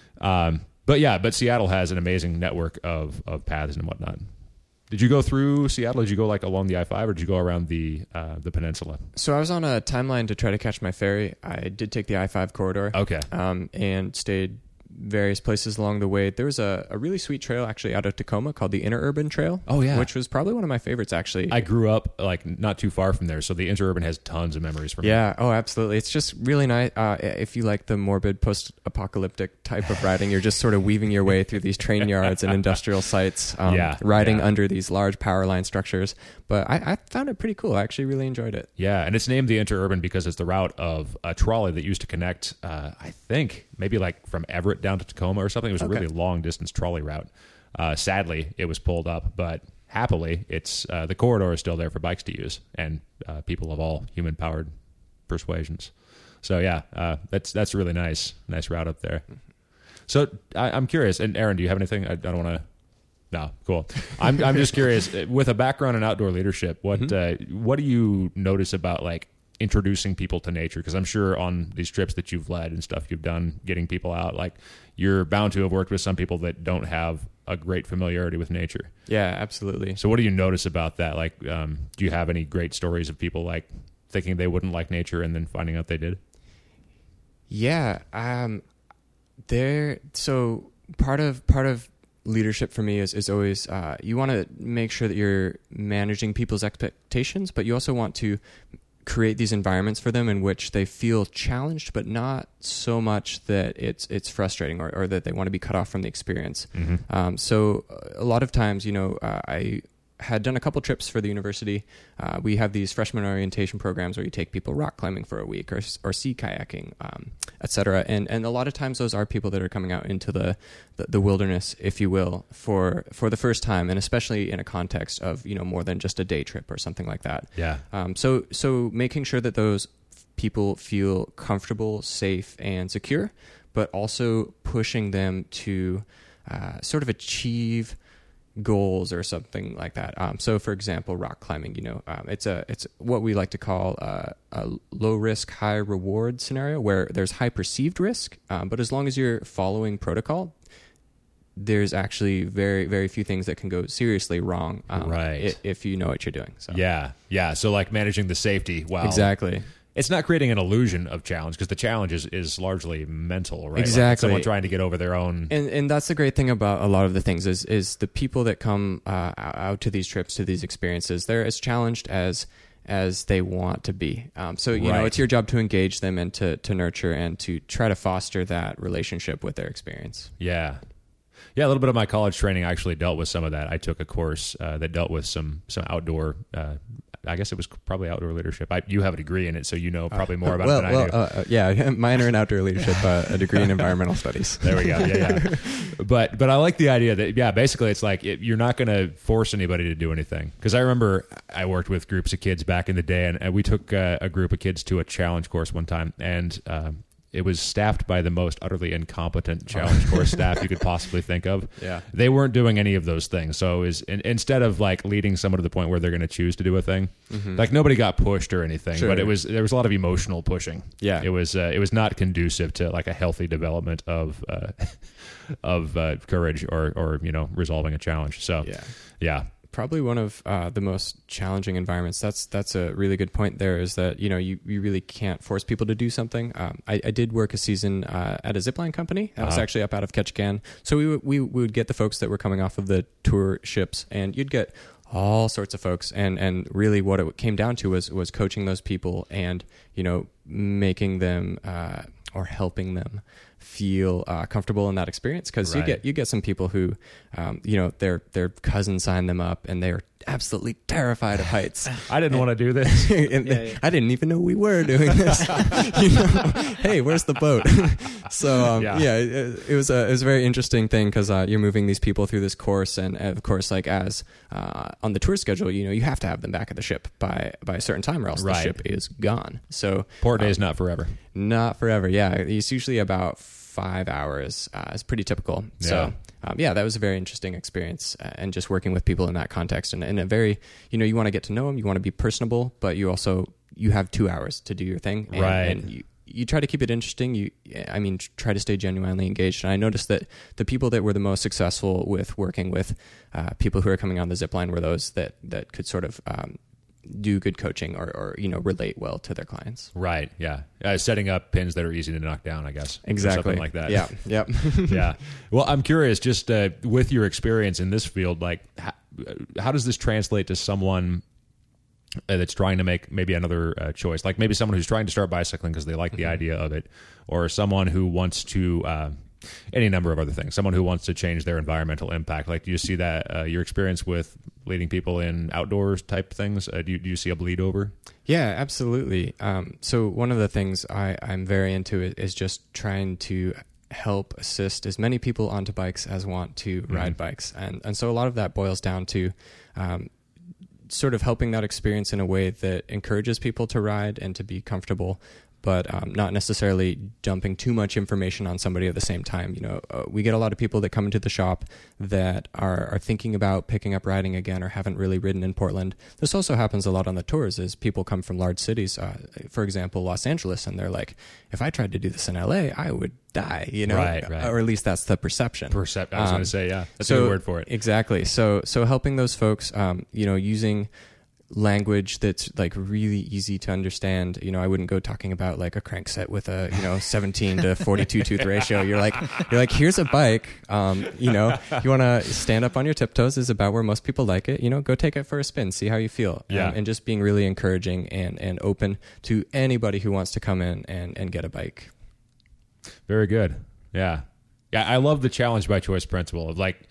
But Seattle has an amazing network of paths and whatnot. Did you go through Seattle? Did you go like along the I-5, or did you go around the peninsula? So I was on a timeline to try to catch my ferry. I did take the I-5 corridor. Okay. And stayed various places along the way. There was a really sweet trail actually out of Tacoma called the Interurban Trail. Oh, yeah. Which was probably one of my favorites actually. I grew up like not too far from there, so the Interurban has tons of memories for me. Yeah, oh, absolutely. It's just really nice. If you like the morbid post-apocalyptic type of riding, you're just sort of weaving your way through these train yards and industrial sites, riding under these large power line structures. But I found it pretty cool. I actually really enjoyed it. Yeah, and it's named the Interurban because it's the route of a trolley that used to connect, I think, maybe like from Everett down to Tacoma or something. It was a really long-distance trolley route. Sadly, it was pulled up, but happily, it's the corridor is still there for bikes to use and people of all human-powered persuasions. So yeah, that's a really nice route up there. So I'm curious, and Aaron, do you have anything? I don't want to. No, cool. I'm just curious. With a background in outdoor leadership, what do you notice about like introducing people to nature? Because I'm sure on these trips that you've led and stuff you've done, getting people out, like you're bound to have worked with some people that don't have a great familiarity with nature. Yeah, absolutely. So what do you notice about that? Like, do you have any great stories of people like thinking they wouldn't like nature and then finding out they did? Yeah, so part of leadership for me is always you want to make sure that you're managing people's expectations, but you also want to create these environments for them in which they feel challenged, but not so much that it's frustrating or that they want to be cut off from the experience. Mm-hmm. So a lot of times, I had done a couple trips for the university. We have these freshman orientation programs where you take people rock climbing for a week or sea kayaking, etc. And a lot of times those are people that are coming out into the wilderness, if you will, for the first time, and especially in a context of more than just a day trip or something like that. Yeah. So making sure that those people feel comfortable, safe, and secure, but also pushing them to sort of achieve goals or something like that. So for example, rock climbing, it's what we like to call a low risk, high reward scenario where there's high perceived risk. But as long as you're following protocol, there's actually very, very few things that can go seriously wrong. Right. If you know what you're doing. So. Yeah. So like managing the safety while Exactly. It's not creating an illusion of challenge because the challenge is largely mental, right? Exactly. Like someone trying to get over their own. And that's the great thing about a lot of the things is the people that come out to these trips, to these experiences, they're as challenged as they want to be. So, it's your job to engage them and to nurture and to try to foster that relationship with their experience. Yeah. Yeah, a little bit of my college training actually dealt with some of that. I took a course that dealt with some outdoor I guess it was probably outdoor leadership. You have a degree in it, so you know probably more about it than I do. Yeah, minor in outdoor leadership, a degree in environmental studies. There we go. Yeah. But I like the idea that, basically it's like you're not going to force anybody to do anything. Because I remember I worked with groups of kids back in the day, and we took a group of kids to a challenge course one time, and it was staffed by the most utterly incompetent challenge course staff you could possibly think of. Yeah. They weren't doing any of those things. So it was, instead of like leading someone to the point where they're going to choose to do a thing, like nobody got pushed or anything, Sure. but there was a lot of emotional pushing. Yeah. It was not conducive to like a healthy development of courage or resolving a challenge. So yeah. probably one of the most challenging environments. That's a really good point there, is that, you know, you really can't force people to do something. I did work a season at a zipline company. I was actually up out of Ketchikan. So we would get the folks that were coming off of the tour ships, and you'd get all sorts of folks, and really what it came down to was coaching those people and, you know, making them or helping them feel comfortable in that experience, because you get some people who you know, their cousin signed them up and they're absolutely terrified of heights. I didn't want to do this. I didn't even know we were doing this. You know, hey, where's the boat? So it was a very interesting thing, because you're moving these people through this course, and of course, like as on the tour schedule, you know, you have to have them back at the ship by a certain time, or else the ship is gone. So port day is not forever. Not forever. Yeah, it's usually about 5 hours. It's pretty typical. Yeah. So that was a very interesting experience, and just working with people in that context, and a very, you know, you want to get to know them, you want to be personable, but you have 2 hours to do your thing, and you try to keep it interesting. Try to stay genuinely engaged. And I noticed that the people that were the most successful with working with people who are coming on the zipline were those that could sort of do good coaching, or you know, relate well to their clients. Right. Yeah. Setting up pins that are easy to knock down, I guess. Exactly. Or something like that. Yeah. Yep. Yeah. Well, I'm curious, just with your experience in this field, like how does this translate to someone that's trying to make maybe another choice? Like maybe someone who's trying to start bicycling because they like the idea of it, or someone who wants to any number of other things. Someone who wants to change their environmental impact. Like, do you see that your experience with leading people in outdoors type things? Do you see a bleed over? Yeah, absolutely. So one of the things I'm very into is just trying to help assist as many people onto bikes as want to ride bikes, and so a lot of that boils down to sort of helping that experience in a way that encourages people to ride and to be comfortable, but not necessarily dumping too much information on somebody at the same time. You know, we get a lot of people that come into the shop that are thinking about picking up riding again, or haven't really ridden in Portland. This also happens a lot on the tours, is people come from large cities, for example, Los Angeles, and they're like, if I tried to do this in LA, I would die, you know, right. Or at least that's the perception. I was going to say, yeah, that's a good word for it. Exactly. So helping those folks, you know, using language that's like really easy to understand. You know, I wouldn't go talking about like a crankset with a, you know, 17 to 42 tooth ratio. You're like, here's a bike. You know, you want to stand up on your tiptoes is about where most people like it. You know, go take it for a spin, see how you feel. Yeah. And just being really encouraging and open to anybody who wants to come in and get a bike. Very good. Yeah. Yeah. I love the challenge by choice principle of like,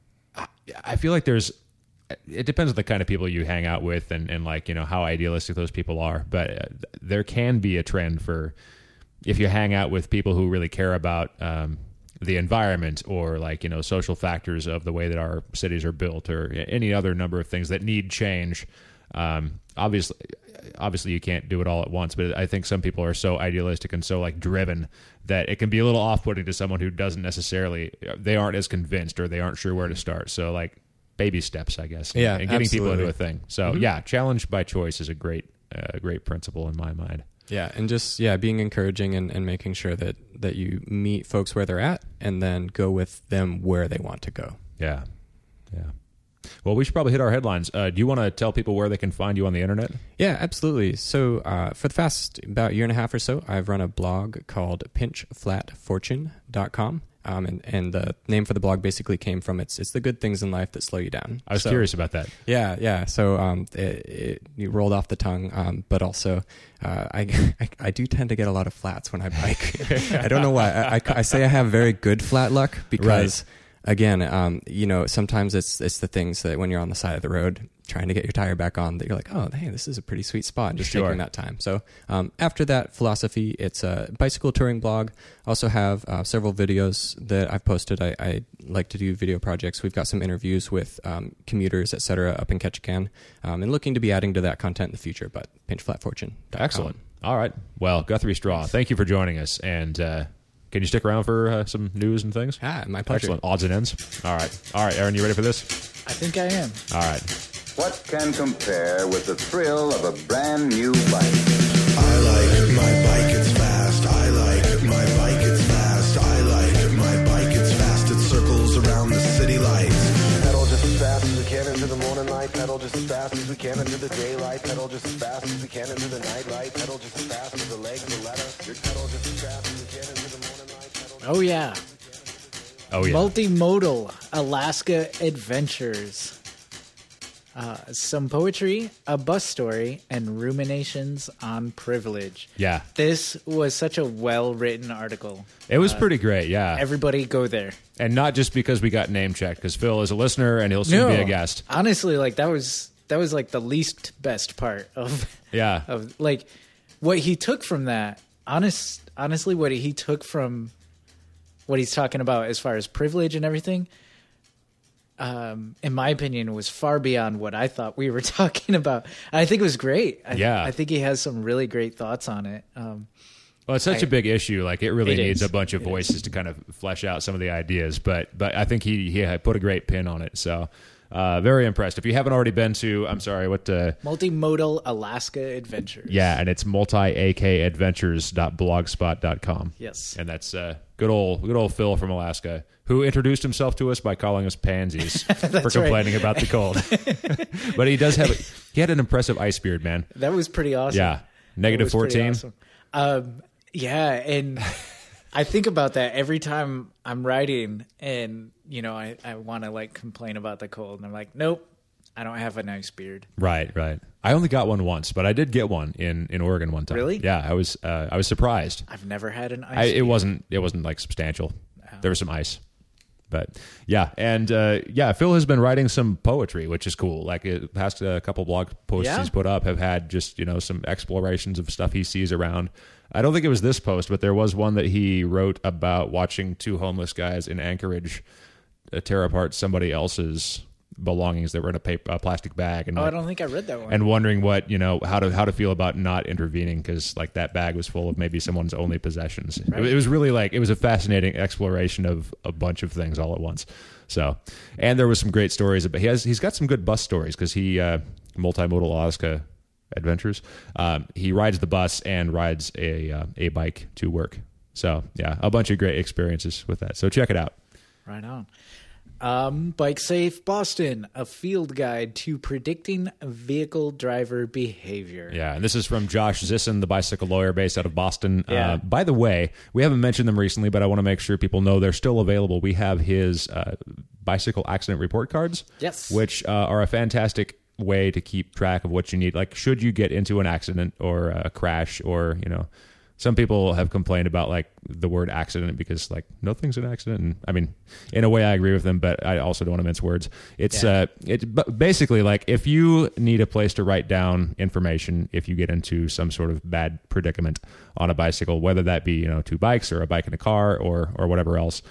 I feel like it depends on the kind of people you hang out with and like, you know, how idealistic those people are. But there can be a trend for, if you hang out with people who really care about the environment, or like, you know, social factors of the way that our cities are built, or any other number of things that need change. Obviously you can't do it all at once, but I think some people are so idealistic and so like driven that it can be a little off-putting to someone who doesn't necessarily, they aren't as convinced, or they aren't sure where to start. So like, baby steps, I guess. Yeah, and getting absolutely. people into a thing. So yeah, challenge by choice is a great principle in my mind. Yeah, and just being encouraging and making sure that you meet folks where they're at, and then go with them where they want to go. Yeah. Well, we should probably hit our headlines. Do you want to tell people where they can find you on the internet? Yeah, absolutely. So for the past about year and a half or so, I've run a blog called pinchflatfortune.com. And the name for the blog basically came from it's the good things in life that slow you down. I was curious about that. Yeah. So it rolled off the tongue, but also I do tend to get a lot of flats when I bike. I don't know why. I say I have very good flat luck because, again, you know, sometimes it's the things that when you're on the side of the road trying to get your tire back on, that you're like, oh, hey, this is a pretty sweet spot. Just taking that time. So after that philosophy, it's a bicycle touring blog. I also have several videos that I've posted. I like to do video projects. We've got some interviews with commuters, et cetera, up in Ketchikan, and looking to be adding to that content in the future, but pinchflatfortune.com. Excellent. All right. Well, Guthrie Straw, thank you for joining us. And can you stick around for some news and things? My pleasure. Excellent. Odds and ends. All right, Aaron, you ready for this? I think I am. All right. What can compare with the thrill of a brand new bike? I like my bike, it's fast. I like my bike, it's fast. I like my bike, it's fast. It circles around the city lights. Pedal just as fast as we can into the morning we can into the daylight, pedal just as fast as we can into the nightlight, pedal just as fast as the legs will let us. Your pedal just as fast as we can into the morning light. Pedal Oh yeah. Oh yeah. Multimodal Alaska Adventures. Some poetry, a bus story, and ruminations on privilege. Yeah. This was such a well-written article. It was pretty great. Yeah. Everybody go there. And not just because we got name checked, because Phil is a listener and he'll soon be a guest. Honestly, like that was like the least best part of Yeah. of like what he took from that. Honestly, what he took from what he's talking about as far as privilege and everything, in my opinion, was far beyond what I thought we were talking about. I think it was great. I think he has some really great thoughts on it. Well, it's such a big issue. Like, it really It needs is. a bunch of voices to kind of flesh out some of the ideas. But I think he had put a great pin on it. So very impressed. If you haven't already been to, I'm sorry, what? Multimodal Alaska Adventures. Yeah, and it's multiakadventures.blogspot.com. Yes. And that's good old Phil from Alaska, who introduced himself to us by calling us pansies for complaining about the cold. But he does have he had an impressive ice beard, man. That was pretty awesome. Yeah. Negative That was pretty 14. awesome. Yeah, and I think about that every time I'm writing, and I want to like complain about the cold, and I'm like, nope, I don't have a nice beard. Right. I only got one once, but I did get one in Oregon one time. Really? Yeah, I was surprised. I've never had an ice. It wasn't like substantial. There was some ice. But yeah, and Phil has been writing some poetry, which is cool. Like, the past couple blog posts he's put up have had just some explorations of stuff he sees around. I don't think it was this post, but there was one that he wrote about watching two homeless guys in Anchorage tear apart somebody else's belongings that were in a plastic bag, and I don't think I read that one. and wondering what how to feel about not intervening, because like that bag was full of maybe someone's only possessions. Right. It was really it was a fascinating exploration of a bunch of things all at once. So, and there was some great stories about he's got some good bus stories, because he Multimodal Alaska Adventures. He rides the bus and rides a bike to work. So yeah, a bunch of great experiences with that. So check it out. Right on. Bike Safe Boston, a field guide to predicting vehicle driver behavior. Yeah, and this is from Josh Zisson, the bicycle lawyer based out of Boston. Yeah. By the way, we haven't mentioned them recently, but I want to make sure people know they're still available. We have his bicycle accident report cards, Yes. which are a fantastic way to keep track of what you need. Like, should you get into an accident or a crash, or some people have complained about like the word accident, because like nothing's an accident. And I mean, in a way I agree with them, but I also don't want to mince words. It's basically like, if you need a place to write down information, if you get into some sort of bad predicament on a bicycle, whether that be, two bikes or a bike and a car or whatever else,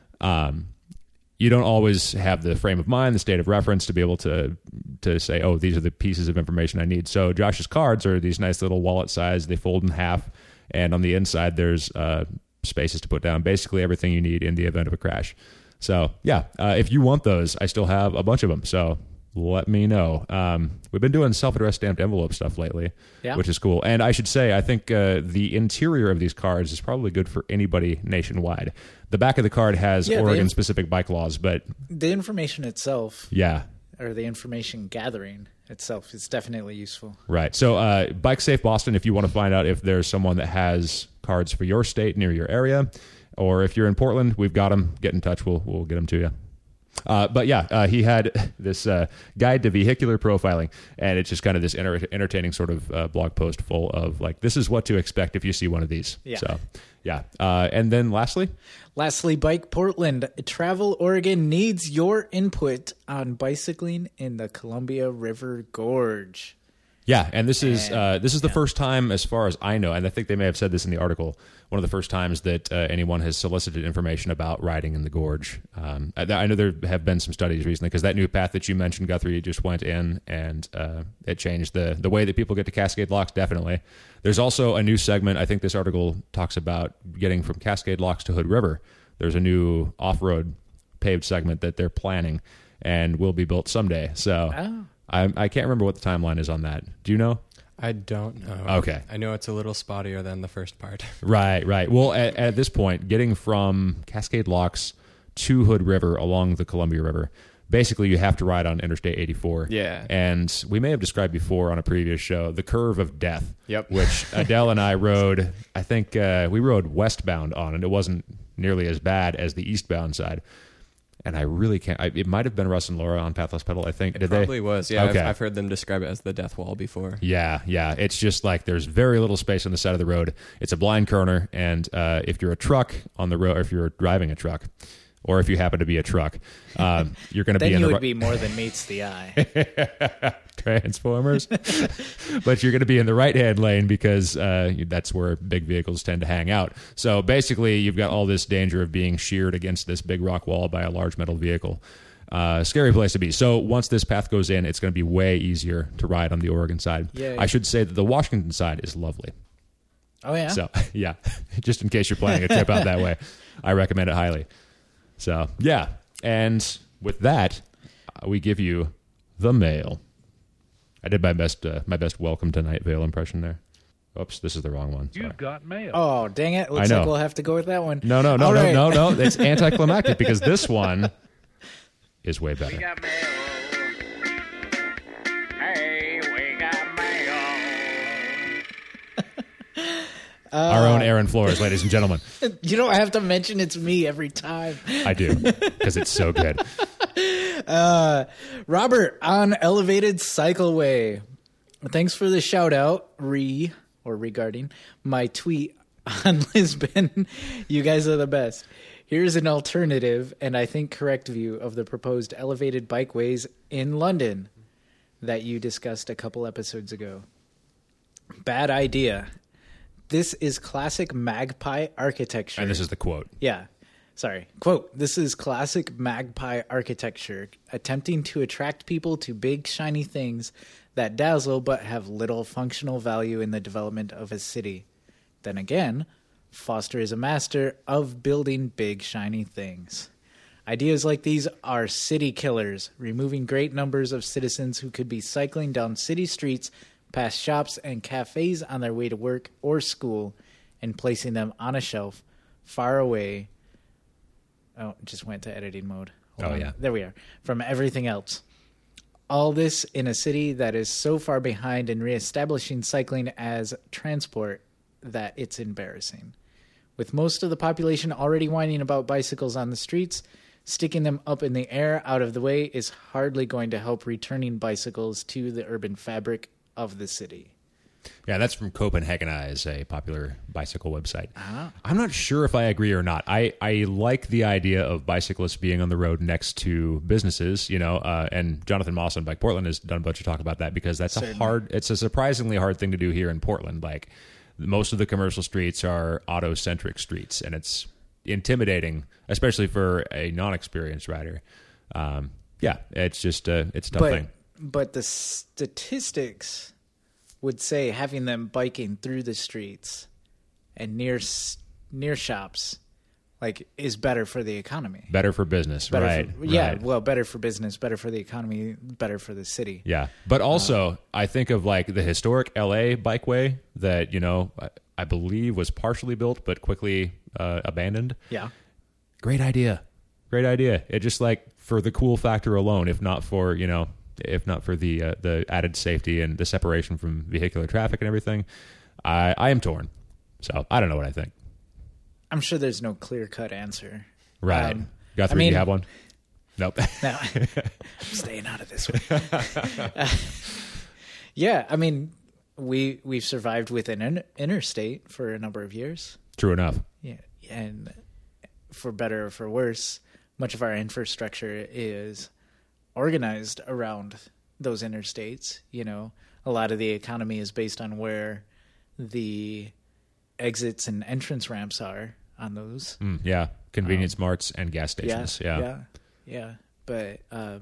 you don't always have the frame of mind, the state of reference to be able to say, oh, these are the pieces of information I need. So Josh's cards are these nice little wallet size. They fold in half. And on the inside, there's spaces to put down basically everything you need in the event of a crash. So, yeah, if you want those, I still have a bunch of them. So let me know. We've been doing self-addressed stamped envelope stuff lately, which is cool. And I should say, I think the interior of these cards is probably good for anybody nationwide. The back of the card has Oregon-specific bike laws, but the information itself, or the information gathering itself, is definitely useful. Right. So Bike Safe Boston, if you want to find out if there's someone that has cards for your state near your area, or if you're in Portland, we've got them. Get in touch. We'll get them to you. But yeah, he had this guide to vehicular profiling, and it's just kind of this entertaining sort of blog post full of like, this is what to expect if you see one of these. Yeah. So yeah. And then lastly, Bike Portland, Travel Oregon needs your input on bicycling in the Columbia River Gorge. Yeah, and this is the first time, as far as I know, and I think they may have said this in the article, one of the first times that anyone has solicited information about riding in the gorge. I know there have been some studies recently, because that new path that you mentioned, Guthrie, just went in, and it changed the way that people get to Cascade Locks, definitely. There's also a new segment, I think this article talks about getting from Cascade Locks to Hood River. There's a new off-road paved segment that they're planning and will be built someday. So I can't remember what the timeline is on that. Do you know? I don't know. Okay. I know it's a little spottier than the first part. Right. Well, at this point, getting from Cascade Locks to Hood River along the Columbia River, basically you have to ride on Interstate 84. Yeah. And we may have described before on a previous show the curve of death. Yep. Which Adele and I rode. I think we rode westbound on, and it wasn't nearly as bad as the eastbound side. And I really can't. It might have been Russ and Laura on Pathless Pedal, I think. Did Probably was. Yeah, Okay. I've heard them describe it as the death wall before. Yeah. It's just like there's very little space on the side of the road. It's a blind corner, and if you're a truck on the road, or if you're driving a truck, or if you happen to be a truck, you're going to be Then in you the would be more than meets the eye. Transformers. But you're going to be in the right-hand lane because that's where big vehicles tend to hang out. So basically, you've got all this danger of being sheared against this big rock wall by a large metal vehicle. Scary place to be. So once this path goes in, it's going to be way easier to ride on the Oregon side. Yay. I should say that the Washington side is lovely. Oh, yeah? So, yeah, just in case you're planning a trip out that way, I recommend it highly. So, yeah. And with that, we give you the mail. I did my best Welcome to Night Vale impression there. Oops, this is the wrong one. Sorry. You've got mail. Oh, dang it. Looks I know. like we'll have to go with that one. No. All right. It's anticlimactic because this one is way better. We got mail. Hey, we got mail. Our own Aaron Flores, ladies and gentlemen. You don't have to mention it's me every time. I do, because it's so good. Robert on Elevated Cycleway. Thanks for the shout out regarding my tweet on Lisbon. You guys are the best. Here's an alternative and I think correct view of the proposed elevated bikeways in London that you discussed a couple episodes ago. Bad idea. This is classic magpie architecture. And this is the quote. Yeah. Sorry. Quote, this is classic magpie architecture, attempting to attract people to big, shiny things that dazzle but have little functional value in the development of a city. Then again, Foster is a master of building big, shiny things. Ideas like these are city killers, removing great numbers of citizens who could be cycling down city streets past shops and cafes on their way to work or school and placing them on a shelf far away. Oh, it just went to editing mode. Hold on. Yeah. There we are. From everything else. All this in a city that is so far behind in reestablishing cycling as transport that it's embarrassing. With most of the population already whining about bicycles on the streets, sticking them up in the air out of the way is hardly going to help returning bicycles to the urban fabric of the city. Yeah, that's from Copenhagenize, a popular bicycle website. Uh-huh. I'm not sure if I agree or not. I like the idea of bicyclists being on the road next to businesses, and Jonathan Moss on Bike Portland has done a bunch of talk about that because that's it's a surprisingly hard thing to do here in Portland. Like, most of the commercial streets are auto-centric streets, and it's intimidating, especially for a non-experienced rider. It's just it's a tough thing. But the statistics would say having them biking through the streets and near shops is better for the economy. Better for business, right? Right. Well, better for business, better for the economy, better for the city. Yeah. But also, I think of the historic LA bikeway that, I believe was partially built but quickly abandoned. Yeah. Great idea. It just for the cool factor alone, if not for the added safety and the separation from vehicular traffic and everything, I am torn. So I don't know what I think. I'm sure there's no clear-cut answer. Right. Guthrie, do you have one? Nope. No, I'm staying out of this one. Yeah, I mean, we've survived with an interstate for a number of years. True enough. Yeah, and for better or for worse, much of our infrastructure is organized around those interstates. A lot of the economy is based on where the exits and entrance ramps are on those. Yeah, convenience marts and gas stations. Yeah. But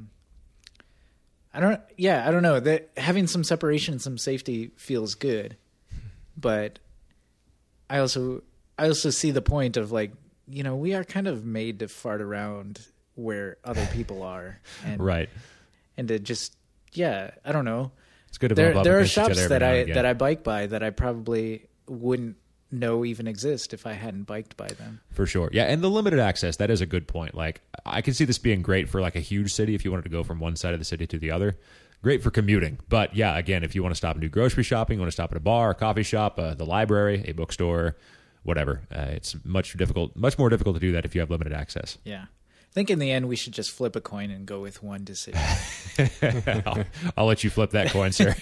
I don't know. That having some separation and some safety feels good, but I also see the point of we are kind of made to fart around where other people are, and right, and to just I don't know. It's good to there are shops that I bike by that I probably wouldn't know even exist if I hadn't biked by them. For sure. Yeah, and the limited access, that is a good point. Like, I can see this being great for like a huge city if you wanted to go from one side of the city to the other. Great for commuting. But yeah, again, if you want to stop and do grocery shopping, you want to stop at a bar, a coffee shop, the library, a bookstore, whatever, it's much more difficult to do that if you have limited access. Yeah. I think in the end we should just flip a coin and go with one decision. I'll let you flip that coin, sir.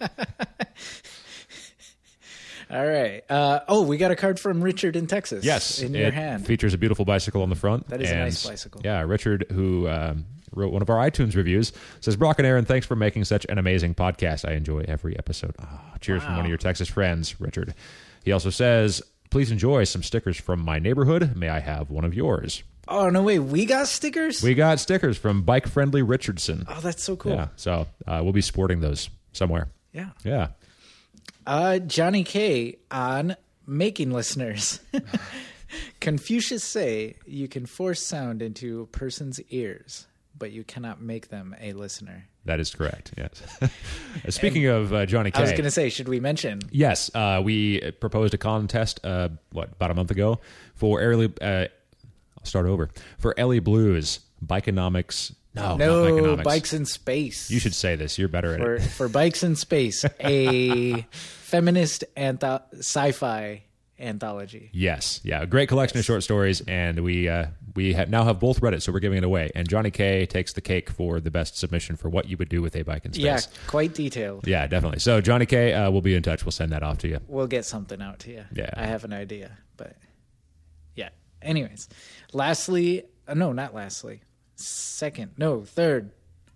All right. We got a card from Richard in Texas. Yes. In your hand. Features a beautiful bicycle on the front. That is a nice bicycle. Yeah, Richard, who wrote one of our iTunes reviews, says, Brock and Aaron, thanks for making such an amazing podcast. I enjoy every episode. Cheers from one of your Texas friends, Richard. He also says, please enjoy some stickers from my neighborhood. May I have one of yours? Oh, no way. We got stickers? We got stickers from Bike Friendly Richardson. Oh, that's so cool. Yeah, so we'll be sporting those somewhere. Yeah. Yeah. Johnny K on Making Listeners. Confucius say you can force sound into a person's ears, but you cannot make them a listener. That is correct, yes. Speaking of Johnny K. I was going to say, should we mention? Yes, we proposed a contest, about a month ago for I'll start over. For Ellie Blues, Bikeonomics. No, not Bikeonomics. Bikes in Space. You should say this. You're better at it. For Bikes in Space, a feminist sci-fi anthology. Yes, yeah, a great collection of short stories, and we now have both read it, so we're giving it away. And Johnny K takes the cake for the best submission for what you would do with a bike in space. Yeah, quite detailed. Yeah, definitely. So Johnny K, we'll be in touch. We'll send that off to you. We'll get something out to you. Yeah, I have an idea, but yeah. Anyways, lastly, no, not lastly. Third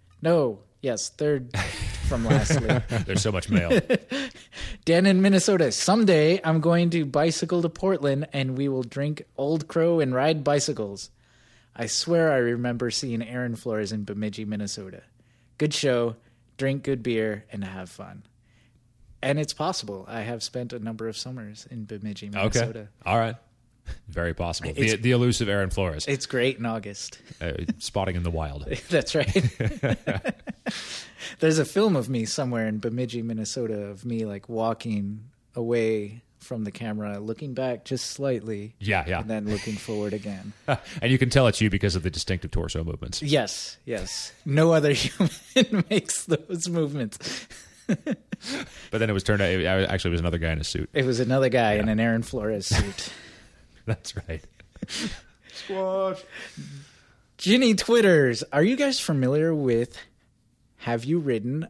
from lastly. There's so much mail. Dan in Minnesota. Someday I'm going to bicycle to Portland and we will drink Old Crow and ride bicycles. I swear I remember seeing Aaron Flores in Bemidji, Minnesota. Good show, drink good beer, and have fun. And it's possible. I have spent a number of summers in Bemidji, Minnesota. Okay. All right. Very possible. The elusive Aaron Flores. It's great in August. Spotting in the wild. That's right. There's a film of me somewhere in Bemidji, Minnesota, of me like walking away from the camera, looking back just slightly. Yeah. And then looking forward again. And you can tell it's you because of the distinctive torso movements. Yes. No other human makes those movements. But then it was turned out, it was another guy in a suit. It was another guy in an Aaron Flores suit. That's right. Squash. Ginny Twitters. Are you guys familiar with Have You Ridden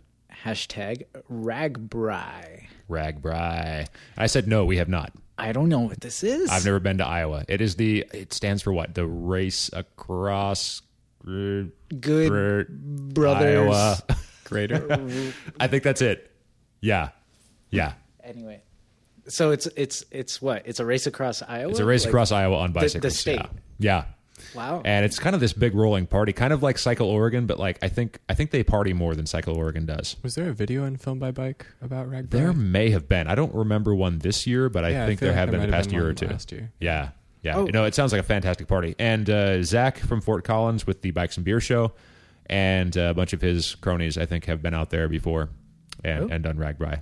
#Ragbri? Ragbri. I said no, we have not. I don't know what this is. I've never been to Iowa. It stands for what? The Race Across Good Brothers Iowa. Greater. I think that's it. Yeah. Anyway. So it's what? It's a race across Iowa? It's a race across Iowa on bicycles. The state. Yeah. Wow. And it's kind of this big rolling party, kind of like Cycle Oregon, but like I think they party more than Cycle Oregon does. Was there a video in Film by Bike about Ragbri? There may have been. I don't remember one this year, but I think there have been the past year or two. Last year. Yeah. Oh. It sounds like a fantastic party. And Zach from Fort Collins with the Bikes and Beer Show, and a bunch of his cronies, I think, have been out there before and done Ragbri.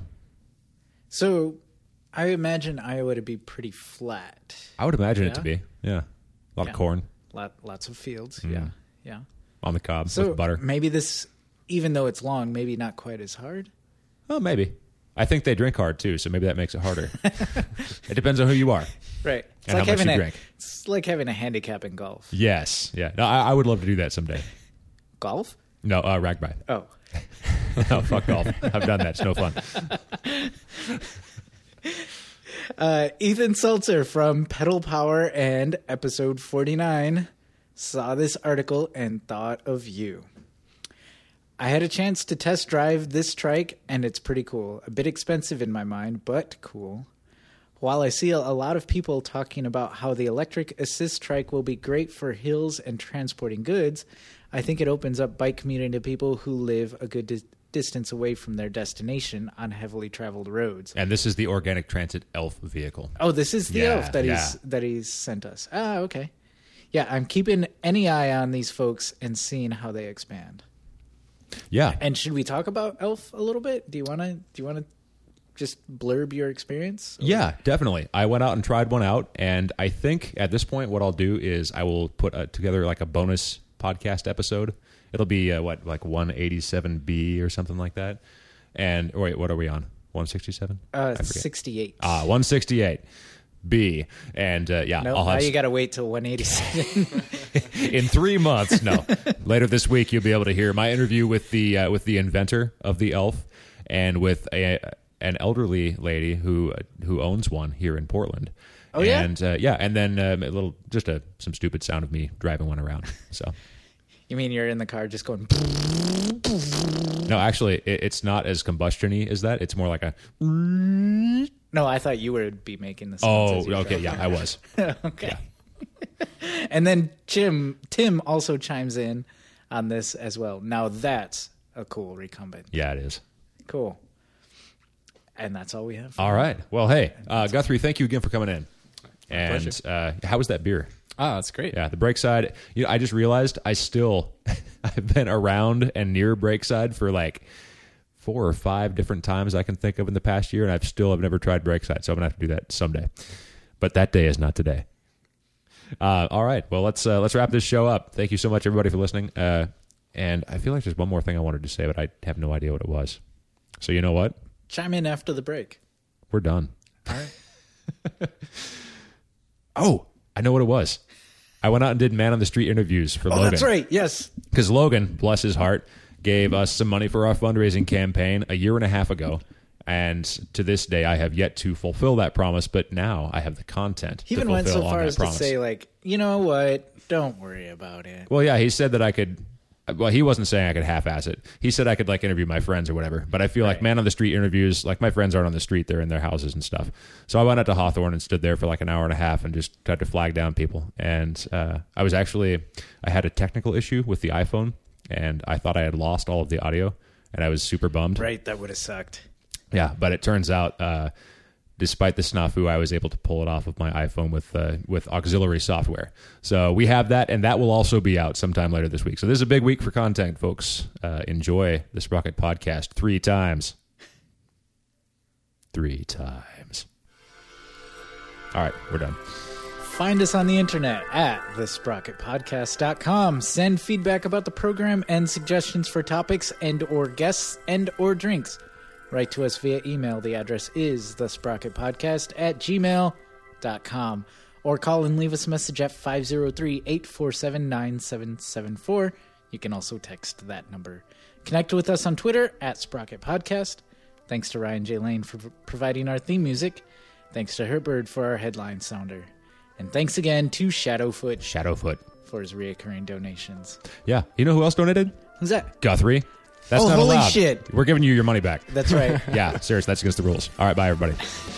So I imagine Iowa to be pretty flat. I would imagine it to be. Yeah. A lot of corn. Lots of fields. Mm. Yeah. On the cob So with butter. maybe this, even though it's long, maybe not quite as hard. Oh, maybe. I think they drink hard too, so maybe that makes it harder. It depends on who you are. Right. It's And like how much having you drink. It's like having a handicap in golf. Yes. Yeah. No, I would love to do that someday. Golf? No, Ragbri. Oh. No, fuck golf. I've done that. It's no fun. Ethan Seltzer from Pedal Power and episode 49 saw this article and thought of you. I had a chance to test drive this trike and it's pretty cool. A bit expensive in my mind, but cool. While I see a lot of people talking about how the electric assist trike will be great for hills and transporting goods, I think it opens up bike commuting to people who live a good distance away from their destination on heavily traveled roads. And this is the Organic Transit ELF vehicle. Oh, this is the ELF that he's sent us. Ah, okay. Yeah, I'm keeping any eye on these folks and seeing how they expand. Yeah. And should we talk about ELF a little bit? Do you want to just blurb your experience? Yeah, definitely. I went out and tried one out, and I think at this point what I'll do is I will put together like a bonus podcast episode. It'll be like 187B or something like that. And wait, what are we on? 167? 68. 168B. And yeah, No, I'll now have you got to wait till 187. in 3 months. No, later this week you'll be able to hear my interview with the inventor of the Elf, and with an elderly lady who owns one here in Portland. Oh, yeah? And yeah, and then some stupid sound of me driving one around. So You mean you're in the car just going... no, actually, it's not as combustion-y as that. It's more like a. No, I thought you would be making the sounds. Oh, as you okay, drove. yeah, I was. Okay. And then Tim also chimes in on this as well. Now that's a cool recumbent. Yeah, it is. Cool. And that's all we have. All right. Well, hey, Guthrie, thank you again for coming in. And how was that beer? Ah, that's great. Yeah, the Breakside. I just realized I've been around and near Breakside for like 4 or 5 different times I can think of in the past year, and I've never tried Breakside, so I'm gonna have to do that someday. But that day is not today. All right. Well, let's wrap this show up. Thank you so much, everybody, for listening. And I feel like there's one more thing I wanted to say, but I have no idea what it was. So you know what? Chime in after the break. We're done. All right. Oh, I know what it was. I went out and did man on the street interviews for Logan. Oh, that's right. Yes. Because Logan, bless his heart, gave us some money for our fundraising campaign a year and a half ago. And to this day, I have yet to fulfill that promise, but now I have the content He to even went so fulfill on far that as promise. to say, like, you know what? Don't worry about it. Well, yeah, he said that I could. Well, he wasn't saying I could half-ass it. He said I could like interview my friends or whatever. But I feel like man on the street interviews, like my friends aren't on the street; they're in their houses and stuff. So I went out to Hawthorne and stood there for like an hour and a half and just tried to flag down people. And I had a technical issue with the iPhone, and I thought I had lost all of the audio, and I was super bummed. Right. That would have sucked. Yeah, but it turns out, despite the snafu, I was able to pull it off of my iPhone with auxiliary software. So we have that, and that will also be out sometime later this week. So this is a big week for content, folks. Enjoy the Sprocket Podcast 3 times. 3 times. All right, we're done. Find us on the internet at thesprocketpodcast.com. Send feedback about the program and suggestions for topics and or guests and or drinks. Write to us via email. The address is thesprocketpodcast@gmail.com. Or call and leave us a message at 503-847-9774. You can also text that number. Connect with us on Twitter at Sprocket Podcast. Thanks to Ryan J. Lane for providing our theme music. Thanks to Herbird for our headline sounder. And thanks again to Shadowfoot for his reoccurring donations. Yeah, you know who else donated? Who's that? Guthrie. That's Oh, not holy allowed. shit. We're giving you your money back. That's right. Yeah, seriously, that's against the rules. All right, bye, everybody.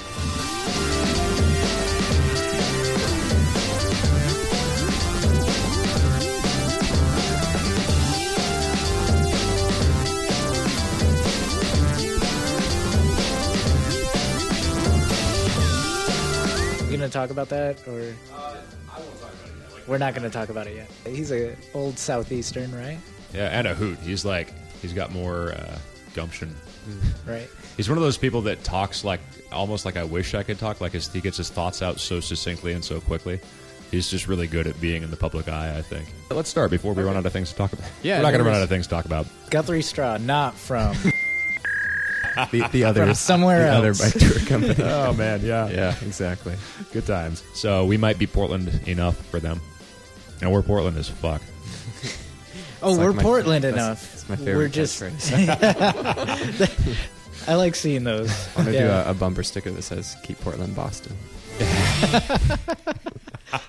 You gonna talk about that, or we're not gonna talk about it yet? He's a old Southeastern, right? Yeah, and a hoot. He's got more gumption. Right. He's one of those people that talks like almost like I wish I could talk. Like he gets his thoughts out so succinctly and so quickly. He's just really good at being in the public eye, I think. Let's start before we run out of things to talk about. Yeah, we're not going to there run was- out of things to talk about. Guthrie Straw, not from The other somewhere other else. bike tour company. Oh man, yeah, Yeah, exactly. good times. So we might be Portland enough for them, and we're Portland as fuck. Oh, It's like we're my- Portland that's- enough. that's my favorite We're just. catchphrase. I like seeing those. I'm gonna Yeah. do a bumper sticker that says "Keep Portland, Boston."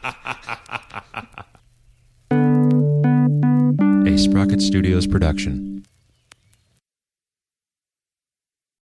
A Sprocket Studios production.